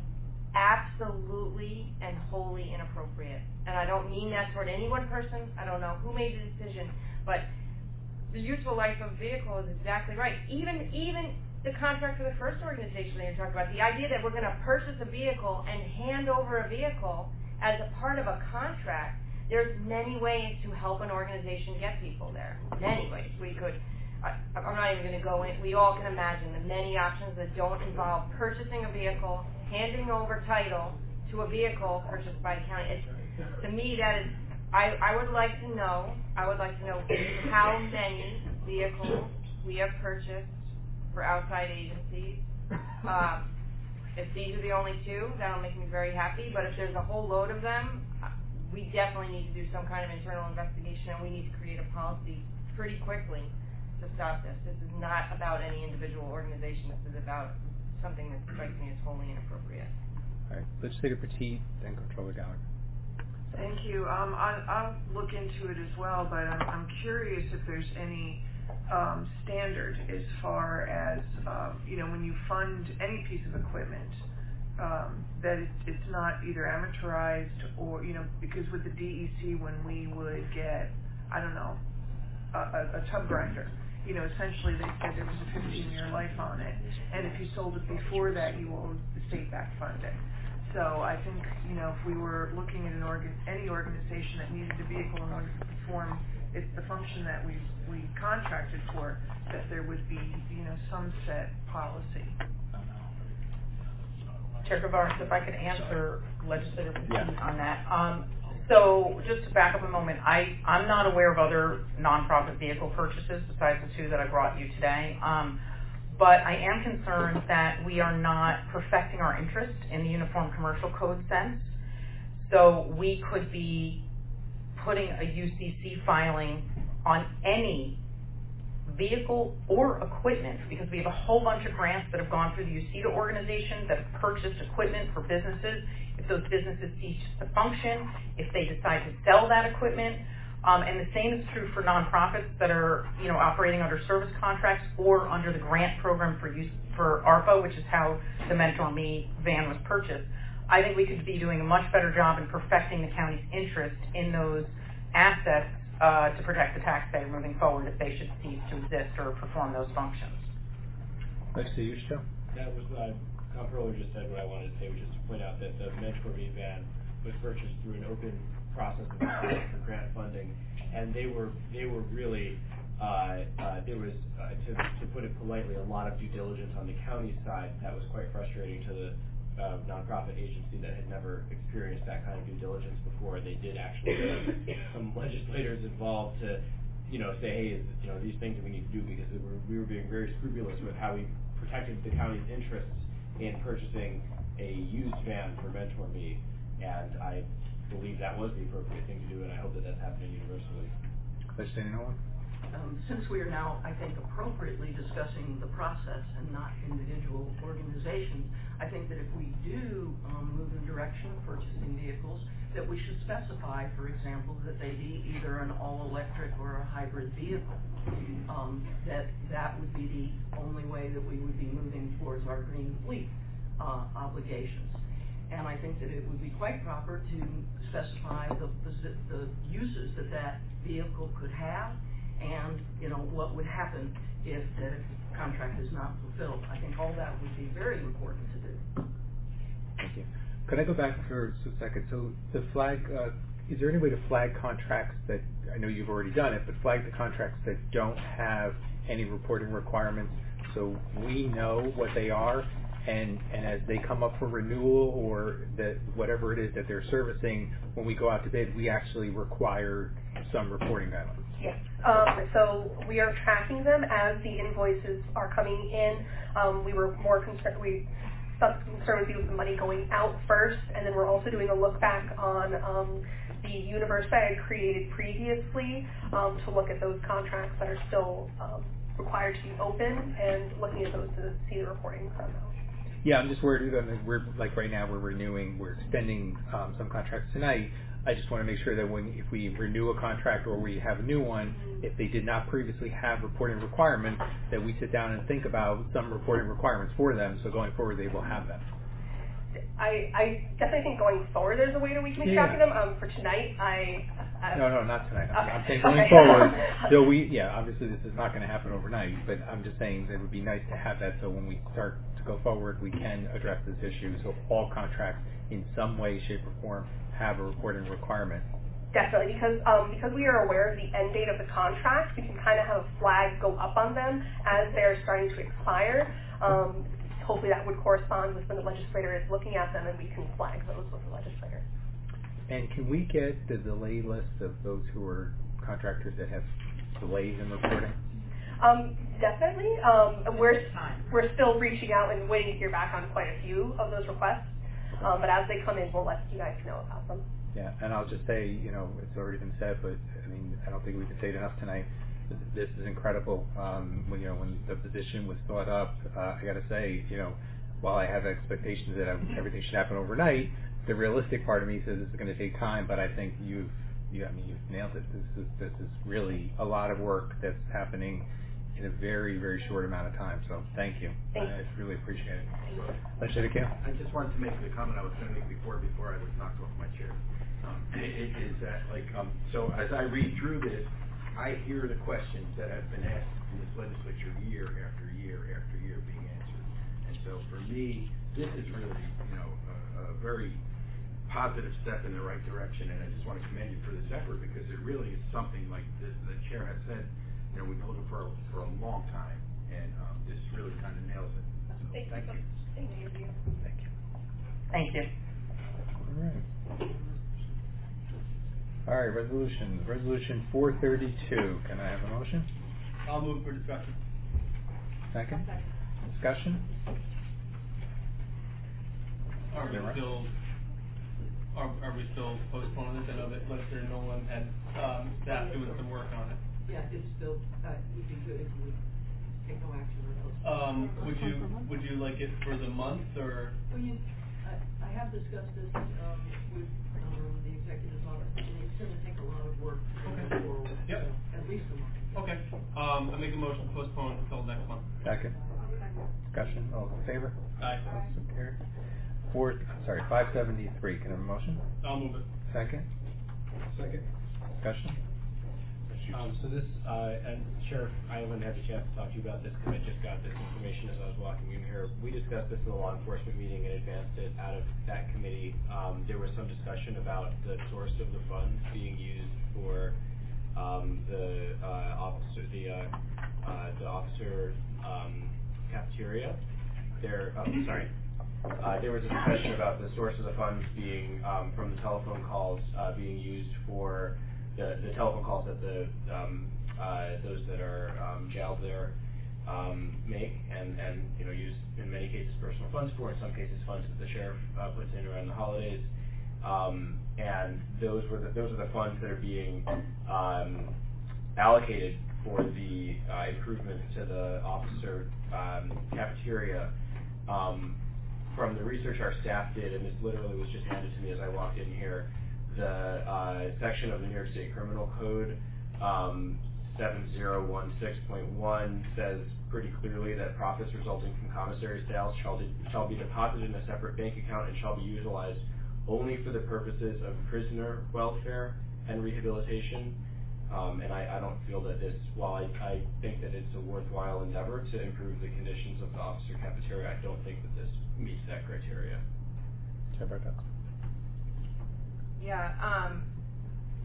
absolutely and wholly inappropriate. And I don't mean that toward any one person. I don't know who made the decision, but the useful life of a vehicle is exactly right. Even even the contract for the first organization that you're talking about, the idea that we're going to purchase a vehicle and hand over a vehicle as a part of a contract, there's many ways to help an organization get people there. Many ways. We could, I, I'm not even going to go in, we all can imagine the many options that don't involve purchasing a vehicle, handing over title to a vehicle purchased by the county. It's, to me, that is, I, I would like to know, I would like to know how many vehicles we have purchased for outside agencies. Uh, if these are the only two, that'll make me very happy, but if there's a whole load of them, we definitely need to do some kind of internal investigation, and we need to create a policy pretty quickly to stop this. This is not about any individual organization. This is about something that strikes me as wholly inappropriate. All right, Legislator Petit, then Controller Gallagher. Thank you. Um, I, I'll look into it as well, but I'm, I'm curious if there's any um, standard as far as, um, you know, when you fund any piece of equipment, um, that it, it's not either amortized or, you know, because with the D E C, when we would get, I don't know, a, a, a tub grinder, you know, essentially they said there was a fifteen-year life on it, and if you sold it before that, you owed the state-backed funding. So I think, you know, if we were looking at an organ, any organization that needed a vehicle in order to perform it's the function that we we contracted for, that there would be, you know, some set policy. Chair Gavaris, if I could answer Legislator Petit Yeah. on that. Um, so just to back up a moment, I, I'm not aware of other nonprofit vehicle purchases besides the two that I brought you today. Um, but I am concerned that we are not perfecting our interest in the Uniform Commercial Code sense. So we could be putting a U C C filing on any vehicle or equipment, because we have a whole bunch of grants that have gone through the U C D A organization that have purchased equipment for businesses. If those businesses cease to function, if they decide to sell that equipment, um, and the same is true for nonprofits that are, you know, operating under service contracts or under the grant program for use for ARPA, which is how the Mentor Me van was purchased. I think we could be doing a much better job in perfecting the county's interest in those assets uh, to protect the taxpayer moving forward if they should cease to exist or perform those functions. Legislator Yushko? That was what I, Comptroller just said what I wanted to say, which is to point out that the Mentor Me van was purchased through an open process of for grant funding, and they were they were really uh, uh, there was uh, to to put it politely a lot of due diligence on the county side that was quite frustrating to the uh, nonprofit agency that had never experienced that kind of due diligence before. They did actually get some legislators involved to, you know, say, hey, you know, these things that we need to do, because we were, we were being very scrupulous with how we protected the county's interests in purchasing a used van for Mentor Me, and I believe that was the appropriate thing to do, and I hope that that's happening universally. Legislator Nolan? Um, since we are now, I think, appropriately discussing the process and not individual organizations, I think that if we do um, move in the direction of purchasing vehicles, that we should specify, for example, that they be either an all-electric or a hybrid vehicle. Um, that that would be the only way that we would be moving towards our green fleet uh, obligations. And I think that it would be quite proper to specify the, the, the uses that that vehicle could have, and, you know, what would happen if the contract is not fulfilled. I think all that would be very important to do. Thank you. Could I go back for a second? So the flag, uh, is there any way to flag contracts that, I know you've already done it, but flag the contracts that don't have any reporting requirements so we know what they are and, and as they come up for renewal or that whatever it is that they're servicing, when we go out to bid, we actually require some reporting guidelines. Yes. Um, so we are tracking them as the invoices are coming in. Um, we were more concerned, we thought the concern would be with the money going out first, and then we're also doing a look back on um, the universe that I had created previously um, to look at those contracts that are still um, required to be open and looking at those to see the reporting from those. Yeah, I'm just worried that we're, like right now, we're renewing, we're extending um, some contracts tonight. I just want to make sure that when, if we renew a contract or we have a new one, if they did not previously have reporting requirements, that we sit down and think about some reporting requirements for them, so going forward they will have them. I, I definitely think going forward there's a way that we can be Yeah. tracking them. Um, for tonight, I... I No, no, not tonight. I'm, Okay. I'm saying going Okay. forward, so we, yeah, obviously this is not going to happen overnight, but I'm just saying that it would be nice to have that so when we start to go forward, we can address this issue. So all contracts in some way, shape, or form have a reporting requirement. Definitely, because um, because we are aware of the end date of the contract, we can kind of have a flag go up on them as they're starting to expire. Um, hopefully that would correspond with when the legislator is looking at them and we can flag those with the legislator. And can we get the delay list of those who are contractors that have delays in reporting? Um, definitely. Um, we're, we're still reaching out and waiting to hear back on quite a few of those requests. Um, but as they come in, we'll let you guys know about them. Yeah, and I'll just say, you know, it's already been said, but I mean, I don't think we can say it enough tonight. This is incredible. Um, when, you know, when the position was thought up, uh, I got to say, you know, while I have expectations that everything should happen overnight, the realistic part of me says it's going to take time. But I think you've, you, I mean, you've nailed it. This is this is really a lot of work that's happening in a very, very short amount of time. So thank you. Thank I you. really appreciate it. Legislator Kale? I just wanted to make the comment I was going to make before, before I was knocked off my chair. Um, it, it is that, like, um, so as I read through this, I hear the questions that have been asked in this legislature year after year after year being answered. And so for me, this is really, you know, a, a very positive step in the right direction. And I just want to commend you for this effort because it really is something like this, the chair has said, you know, we've been looking for, for a long time. And um, this really kind of nails it. So Thank, thank you. you. Thank you. Thank you. Thank you. All right. All right, resolutions. Resolution four thirty-two. Can I have a motion? I'll move for discussion. Second? Discussion? Are we Is that right? still, are, are we still postponing this? I know that Legislator Nolan had, um, staff doing some work on it. Yeah, it's still, uh, it would be good if you would take no action on those. Um, would you, would you like it for the month or? Well, you, I, I have discussed this, um, with, um, the executive's office, and it's gonna take a lot of work to Okay. move forward. Yep. So, at least a month. Okay, um, I make a motion to postpone until next month. Second? Discussion? All in favor? Aye. So carried. Four, I'm sorry, five seventy-three. Can I have a motion? I'll move it. Second? Second. Discussion? Um, so this, uh, and Sheriff, I haven't had a chance to talk to you about this because I just got this information as I was walking in here. We discussed this in the law enforcement meeting and advanced it out of that committee. Um, there was some discussion about the source of the funds being used for, um, the, uh, officer, the, uh, uh, the officer, um, cafeteria. There, oh, sorry. Uh, there was a discussion about the source of the funds being, um, from the telephone calls, uh, being used for the, the telephone calls that the, um, uh, those that are, um, jailed there, um, make and, and, you know, use in many cases personal funds for, in some cases funds that the sheriff, uh, puts in around the holidays. Um, and those were the, those are the funds that are being, um, allocated for the, uh, improvements to the officer, um, cafeteria. Um, from the research our staff did, and this literally was just handed to me as I walked in here, the uh, section of the New York State Criminal Code, um, seven zero one six point one, says pretty clearly that profits resulting from commissary sales shall, de shall be deposited in a separate bank account and shall be utilized only for the purposes of prisoner welfare and rehabilitation. Um, and I, I don't feel that this, while I, I think that it's a worthwhile endeavor to improve the conditions of the officer cafeteria, I don't think that this meets that criteria. Roberta? Yeah, um,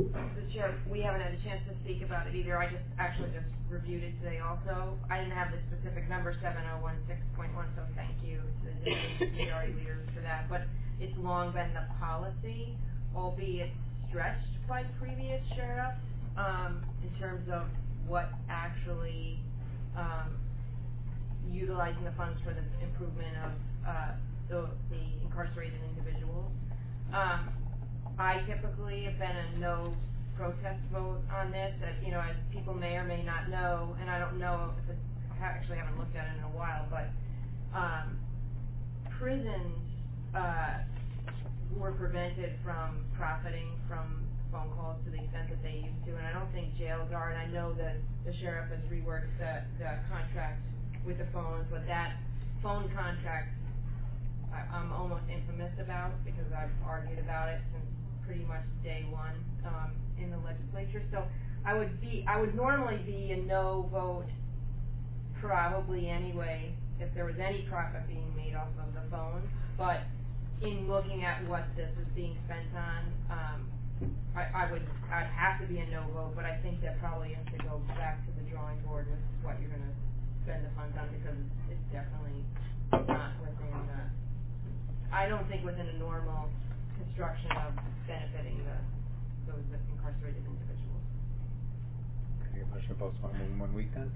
The Chair, we haven't had a chance to speak about it either. I just actually just reviewed it today also. I didn't have the specific number seven oh one six point one, so thank you to the different majority leaders for that. But it's long been the policy, albeit stretched by previous sheriffs, um, in terms of what actually um, utilizing the funds for the improvement of uh, the, the incarcerated individuals. Um, I typically have been a no protest vote on this, as, you know, as people may or may not know, and I don't know if it's, I actually haven't looked at it in a while, but um, prisons uh, were prevented from profiting from phone calls to the extent that they used to, and I don't think jails are, and I know that the sheriff has reworked the, the contract with the phones, but that phone contract I, I'm almost infamous about because I've argued about it since pretty much day one um, in the legislature. So I would be, I would normally be a no vote probably anyway if there was any profit being made off of the phone. But in looking at what this is being spent on, um, I, I would, I'd have to be a no vote. But I think that probably has to go back to the drawing board with what you're going to spend the funds on because it's, it's definitely not within the. I don't think within a normal construction of benefiting the, those incarcerated individuals. Can you motion to postpone in one week then?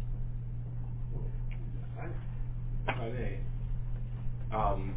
If I may, um,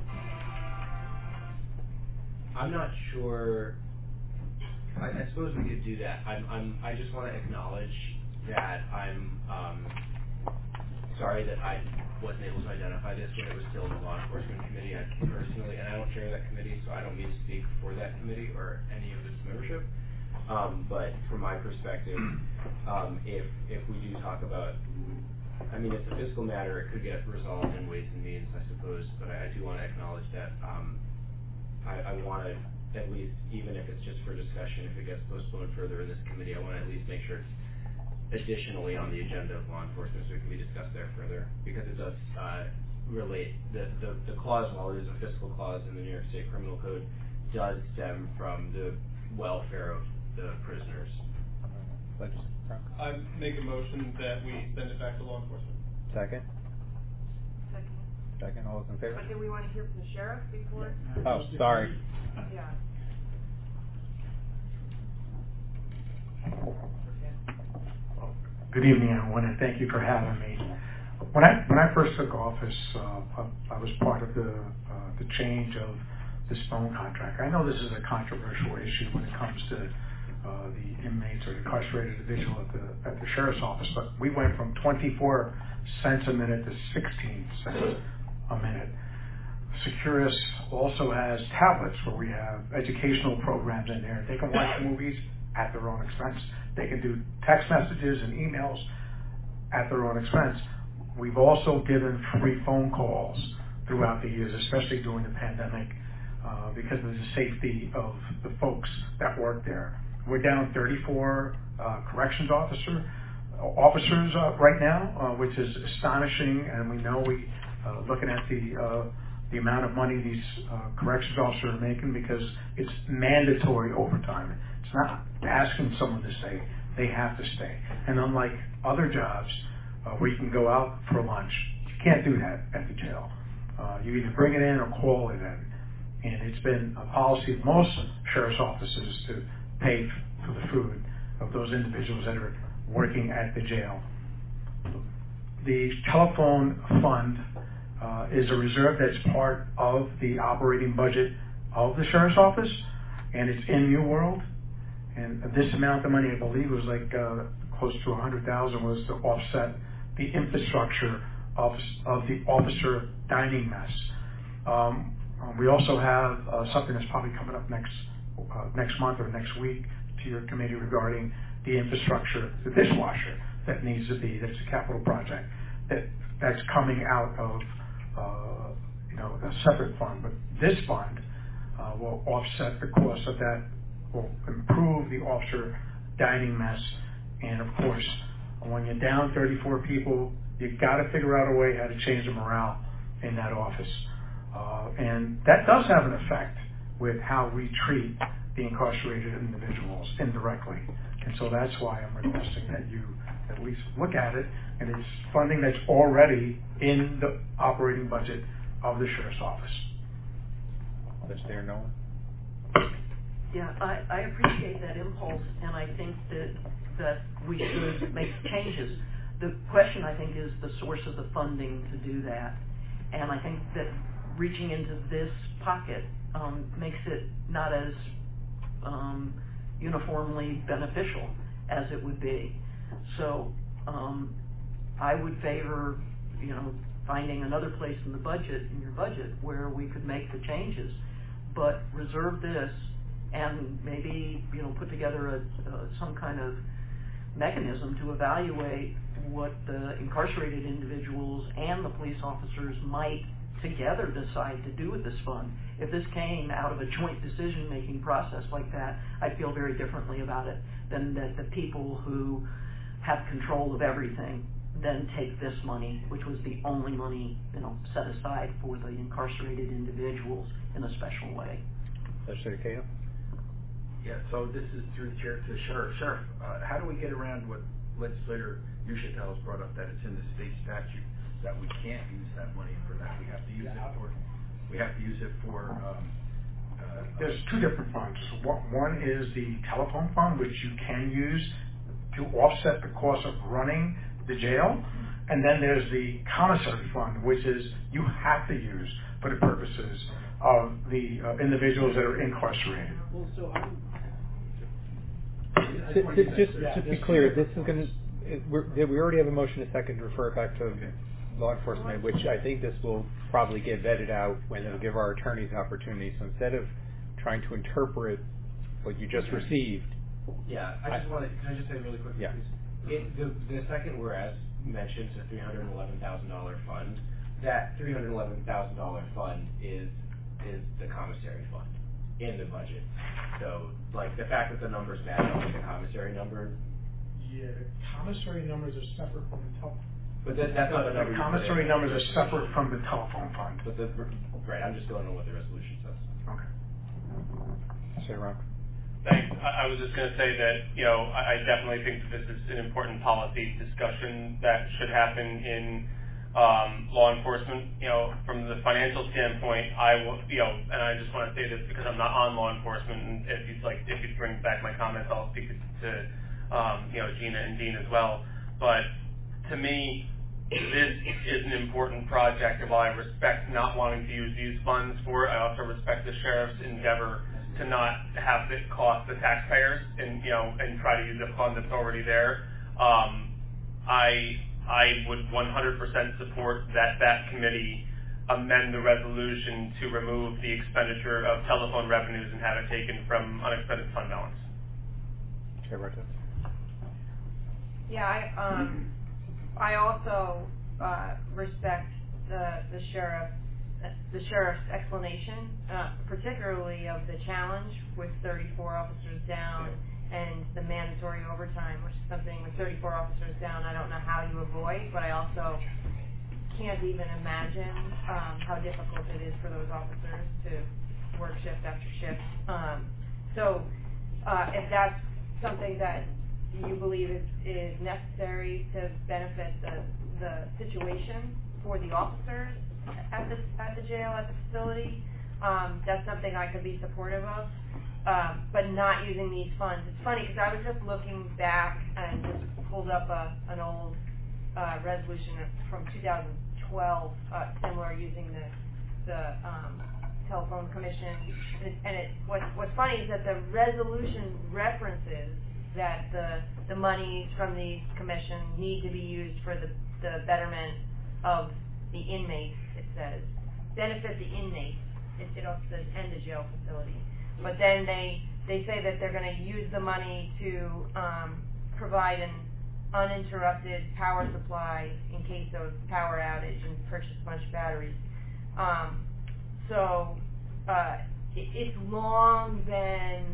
I'm not sure. I, I suppose we could do that. I'm, I'm, I just want to acknowledge that I'm um, sorry that I wasn't able to identify this when it was still in the law enforcement committee. I personally, and I don't chair that committee, so I don't mean to speak for that committee or any of its membership. Um, but from my perspective, um, if if we do talk about, I mean, it's a fiscal matter, it could get resolved in ways and means, I suppose. But I, I do want to acknowledge that um, I, I want to at least, even if it's just for discussion, if it gets postponed further in this committee, I want to at least make sure it's additionally on the agenda of law enforcement so it can be discussed there further, because it does uh, relate, the, the, the clause, while it is a fiscal clause in the New York State Criminal Code, does stem from the welfare of the prisoners. I make a motion that we send it back to law enforcement. Second? Second. Second, all those in favor? But do we want to hear from the sheriff before? Oh, sorry. Yeah. Good evening, everyone, and thank you for having me. When I when I first took office, uh, I, I was part of the uh, the change of this phone contract. I know this is a controversial issue when it comes to uh, the inmates or the incarcerated individual at the at the sheriff's office, but we went from twenty-four cents a minute to sixteen cents a minute. Securus also has tablets where we have educational programs in there. They can watch movies at their own expense. They can do text messages and emails at their own expense. We've also given free phone calls throughout the years, especially during the pandemic, uh, because of the safety of the folks that work there. We're down thirty-four uh, corrections officer officers uh, right now, uh, which is astonishing, and we know we uh, looking at the uh, the amount of money these uh, corrections officers are making because it's mandatory overtime. It's not asking someone to stay. They have to stay. And unlike other jobs uh, where you can go out for lunch, you can't do that at the jail. Uh, you either bring it in or call it in. And it's been a policy of most sheriff's offices to pay for the food of those individuals that are working at the jail. The telephone fund uh, is a reserve that's part of the operating budget of the sheriff's office, and it's in New World. And this amount of money, I believe, was like uh, close to one hundred thousand dollars, was to offset the infrastructure of of the officer dining mess. Um, we also have uh, something that's probably coming up next uh, next month or next week to your committee regarding the infrastructure, the dishwasher that needs to be. That's a capital project that that's coming out of uh, you know a separate fund, but this fund uh, will offset the cost of that. Will improve the officer dining mess, and of course, when you're down thirty-four people, you've got to figure out a way how to change the morale in that office, uh, and that does have an effect with how we treat the incarcerated individuals indirectly. And so that's why I'm requesting that you at least look at it, and it's funding that's already in the operating budget of the Sheriff's Office. Legislator Nolan? Yeah, I, I appreciate that impulse, and I think that that we should make changes. The question, I think, is the source of the funding to do that. And I think that reaching into this pocket um, makes it not as um, uniformly beneficial as it would be. So um, I would favor, you know, finding another place in the budget, in your budget, where we could make the changes, but reserve this and maybe, you know, put together a, uh, some kind of mechanism to evaluate what the incarcerated individuals and the police officers might together decide to do with this fund. If this came out of a joint decision-making process like that, I'd feel very differently about it than that the people who have control of everything then take this money, which was the only money, you know, set aside for the incarcerated individuals in a special way. Legislator Cahill? Yeah, so this is through the chair to the sheriff. Sheriff, uh, how do we get around what Legislator Ushatel has brought up, that it's in the state statute, that we can't use that money for that? We have to use it for, we have to use it for, um, uh, There's two different funds. One is the telephone fund, which you can use to offset the cost of running the jail. And then there's the commissary fund, which is you have to use for the purposes of the uh, individuals that are incarcerated. Well, so I'm, Just, just, just to be clear, this is going to, we already have a motion a second to refer it back to law enforcement, which I think this will probably get vetted out when it'll give our attorneys an opportunity. So instead of trying to interpret what you just received. Yeah, I just want to, can I just say really quickly, Yeah. please? It, the, the second whereas mentions a three hundred eleven thousand dollars fund. That three hundred eleven thousand dollars fund is is the commissary fund in the budget. So, like, the fact that the numbers match up with the commissary number. Yeah, the commissary numbers are separate from the telephone. But that, that's not the number. The commissary numbers are separate from the telephone fund. But the, right, I'm just going on what the resolution says. Okay. Say Ron. Thanks. I, I was just going to say that, you know, I, I definitely think that this is an important policy discussion that should happen in um, law enforcement. You know, from the financial standpoint, I will, you know, and I just want to say this because I'm not on law enforcement, and if you'd like, if you bring back my comments, I'll speak to, to um, you know, Gina and Dean as well. But to me, this is an important project, and while I respect not wanting to use these funds for it, I also respect the sheriff's endeavor to not have it cost the taxpayers and, you know, and try to use a fund that's already there. Um, I I would one hundred percent support that that committee amend the resolution to remove the expenditure of telephone revenues and have it taken from unexpended fund balance. Chair Bartos. Yeah, I um I also uh, respect the the sheriff the sheriff's explanation, uh, particularly of the challenge with thirty-four officers down and the mandatory overtime, which is something with thirty-four officers down I don't know how you avoid, but I also can't even imagine um, how difficult it is for those officers to work shift after shift. Um, so uh, if that's something that you believe is, is necessary to benefit the, the situation for the officers at the at the jail, at the facility, um, that's something I could be supportive of, um, but not using these funds. It's funny because I was just looking back and just pulled up a, an old uh, resolution from two thousand twelve, uh, similar, using the the um, telephone commission, and, it, and it, what, what's funny is that the resolution references that the the monies from the commission need to be used for the, the betterment of the inmates, it says. Benefit the inmates, it, it also says, and the jail facility. But then they, they say that they're going to use the money to um, provide an uninterrupted power supply in case of power outage and purchase a bunch of batteries. Um, so uh, it, it's long been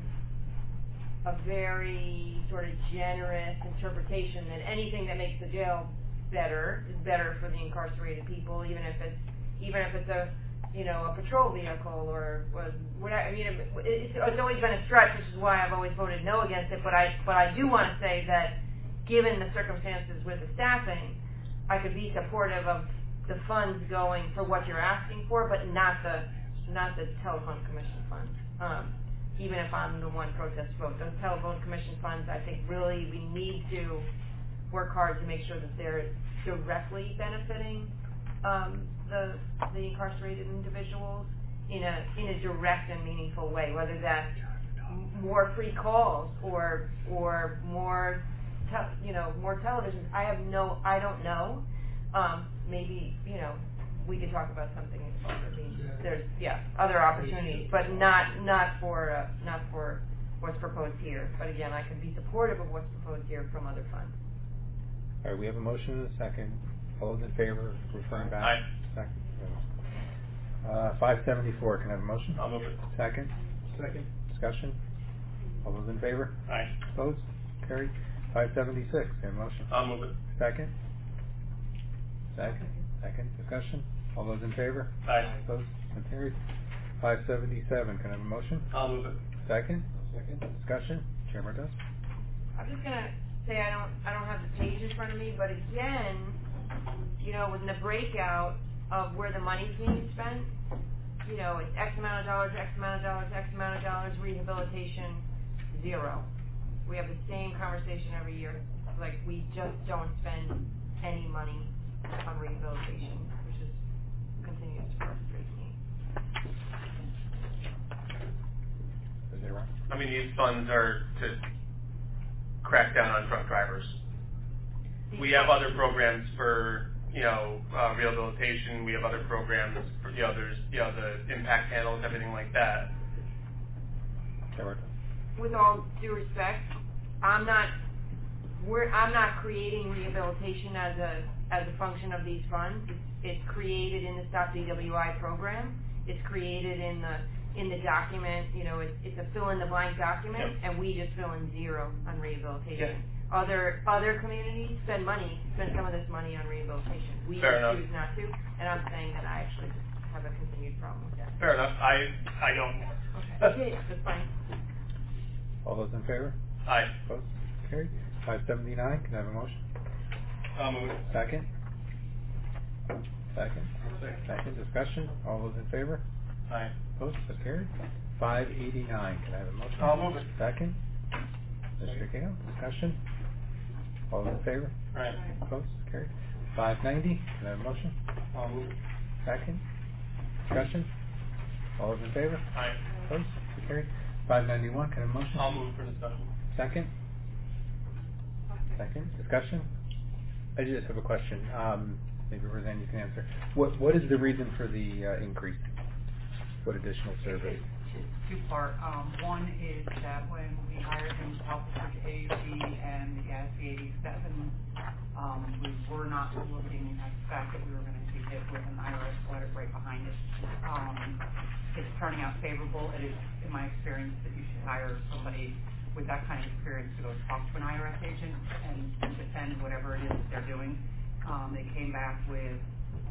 a very sort of generous interpretation that anything that makes the jail better is better for the incarcerated people, even if it's even if it's a you know, a patrol vehicle or was whatever. I mean, it, it's, it's always been a stretch, which is why I've always voted no against it. But I, but I do want to say that, given the circumstances with the staffing, I could be supportive of the funds going for what you're asking for, but not the, not the telephone commission funds. Um, even if I'm the one protest vote, those telephone commission funds, I think really we need to work hard to make sure that they're directly benefiting um, the the incarcerated individuals in a in a direct and meaningful way, whether that's m- more free calls or or more te- you know more televisions. I have no I don't know. Um, maybe you know we could talk about something. I mean, there's yeah other opportunities, but not not for uh, not for what's proposed here. But again, I can be supportive of what's proposed here from other funds. All right, we have a motion and a second. All those in favor of referring back? Aye. Second. Uh, five seventy-four, can I have a motion? I'll move it. Second. Second. Discussion? All those in favor? Aye. Opposed? Carried. five seventy-six, can I have a motion? I'll move it. Second. Second. Second. Discussion? All those in favor? Aye. Opposed? So carried. five seventy-seven, can I have a motion? I'll move it. Second. Second. Discussion? Chair Mardos? I'm just gonna say I don't I don't have the page in front of me, but again, you know, in the breakout of where the money's being spent, you know, it's X amount of dollars, X amount of dollars, X amount of dollars, rehabilitation, zero. We have the same conversation every year. Like, we just don't spend any money on rehabilitation, which is continues to frustrate me. Is it right? I mean, these funds are to crack down on drunk drivers. We have other programs for, you know, uh, rehabilitation. We have other programs for, you know, there's, you know, the impact panels, everything like that. With all due respect, I'm not, we're, I'm not creating rehabilitation as a, as a function of these funds. It's, it's created in the Stop D W I program. It's created in the, in the document, you know, it's, it's a fill-in-the-blank document, Yep. and we just fill in zero on rehabilitation. Yep. Other, other communities spend money, spend some of this money on rehabilitation. We Fair enough. choose not to, and I'm saying that I actually just have a continued problem with that. Fair enough. I, I don't. Okay, that's fine. All those in favor? Aye. Opposed? Carried. five seventy-nine, can I have a motion? I'll move it. Second. Second. Second. Discussion? All those in favor? Aye. Opposed? So carried. five eighty-nine, can I have a motion? I'll move it. Second. Mister Cahill, discussion? All those in favor? Aye. Opposed? Carried. five ninety, can I have a motion? I'll move it. Second. Discussion? All those in favor? Aye. Opposed? So carried. five ninety-one, can I have a motion? I'll move for discussion. Second. Second. Discussion? I just have a question. Um, maybe Roseanne, you can answer. What What is the reason for the uh, increase? What additional service? Two-part. Um, one is that when we hired him to help us with the A U D and the S C eighty-seven, um, we were not looking at the fact that we were going to be hit with an I R S letter right behind it. Um, it's turning out favorable. It is, in my experience, that you should hire somebody with that kind of experience to go talk to an I R S agent and defend whatever it is that they're doing. Um, they came back with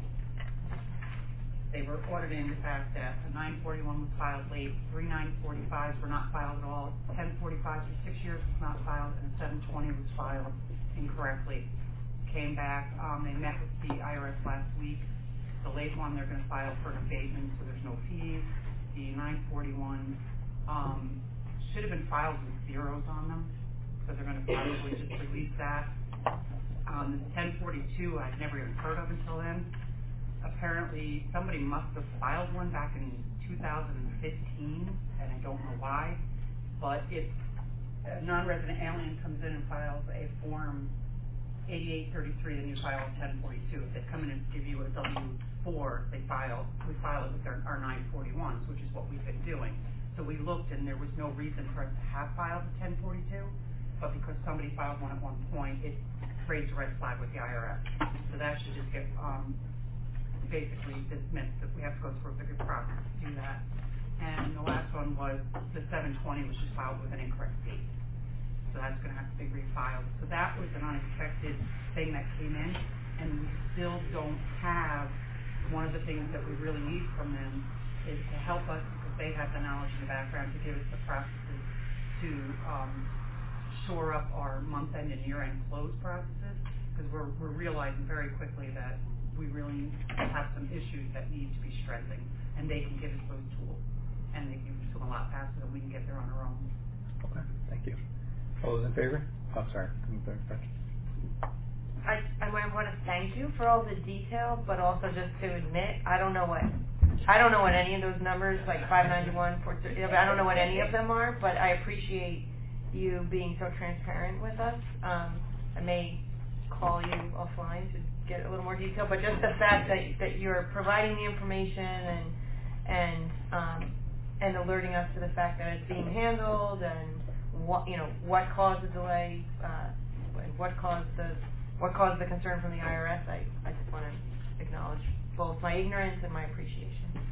They were auditing the fact that a nine forty-one was filed late, three nine forty-fives were not filed at all, ten forty-five for six years was not filed, and a seven twenty was filed incorrectly. Came back, um, they met with the I R S last week. The late one, they're gonna file for an abatement, so there's no fees. The nine forty-one, um, should have been filed with zeros on them, so they're gonna probably just release that. Um, the ten forty-two, I'd never even heard of until then. Apparently, somebody must have filed one back in two thousand fifteen, and I don't know why, but if a non-resident alien comes in and files a form eighty-eight thirty-three, then you file a ten forty-two. If they come in and give you a W four, they file, we file it with our, our nine forty-ones, which is what we've been doing. So we looked, and there was no reason for us to have filed a ten forty-two, but because somebody filed one at one point, it raised a red flag with the I R S. So that should just get, um, basically dismissed, that we have to go through a bigger process to do that. And the last one was the seven twenty, which was filed with an incorrect date. So that's gonna have to be refiled. So that was an unexpected thing that came in, and we still don't have one of the things that we really need from them is to help us, because they have the knowledge and the background, to give us the processes to um, shore up our month-end and year-end close processes, because we're, we're realizing very quickly that we really have some issues that need to be strengthened, and they can give us those tools, and they can do them a lot faster than we can get there on our own. Okay, thank you. All those in favor? Oh, sorry. I, I might want to thank you for all the detail, but also just to admit, I don't know what, I don't know what any of those numbers, like five ninety-one, four thirty, I don't know what any of them are, but I appreciate you being so transparent with us. Um, I may call you offline to get a little more detail, but just the fact that, that you're providing the information and, and, um, and alerting us to the fact that it's being handled and what, you know, what caused the delay, uh, and what caused the, what caused the concern from the I R S, I, I just want to acknowledge both my ignorance and my appreciation.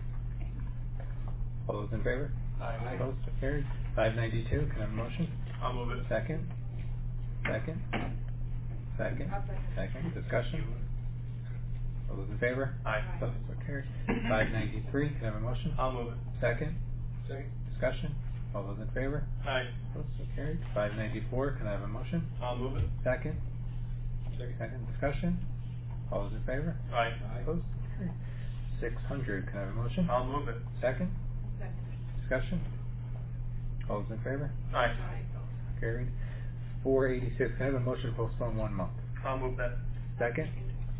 All those in favor? Aye. Opposed? So carried. five ninety-two, can I have a motion? I'll move it. Second? Second? Second? Second, discussion? All those in favor? Aye. Opposed? So carried. five ninety-three, can I have a motion? I'll move it. Second? Second. Discussion? All those in favor? Aye. Opposed? So carried. five ninety-four, can I have a motion? I'll move it. Second? Second. Second, discussion? All those in favor? Aye. Opposed? So carried. six hundred, can I have a motion? I'll move it. Second? Discussion? All those in favor? Aye. Carried. four eighty-six, can I have a motion to postpone one month? I'll move that. Second?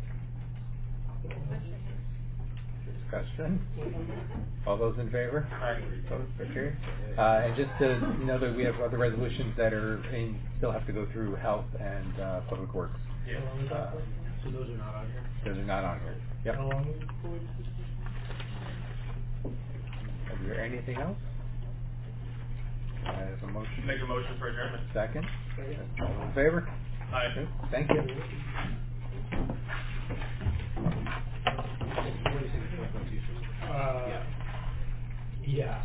Discussion? All those in favor? Aye. Opposed? So carried. Uh, and just to know that we have other resolutions that are in, still have to go through health and, uh, public works. Yeah. Uh, So those are not on here? Those are not on here. Yep. How long Is there anything else? I have a motion. Make a motion for adjournment. Second? All those in favor? Aye. Good. Thank you. Uh, yeah.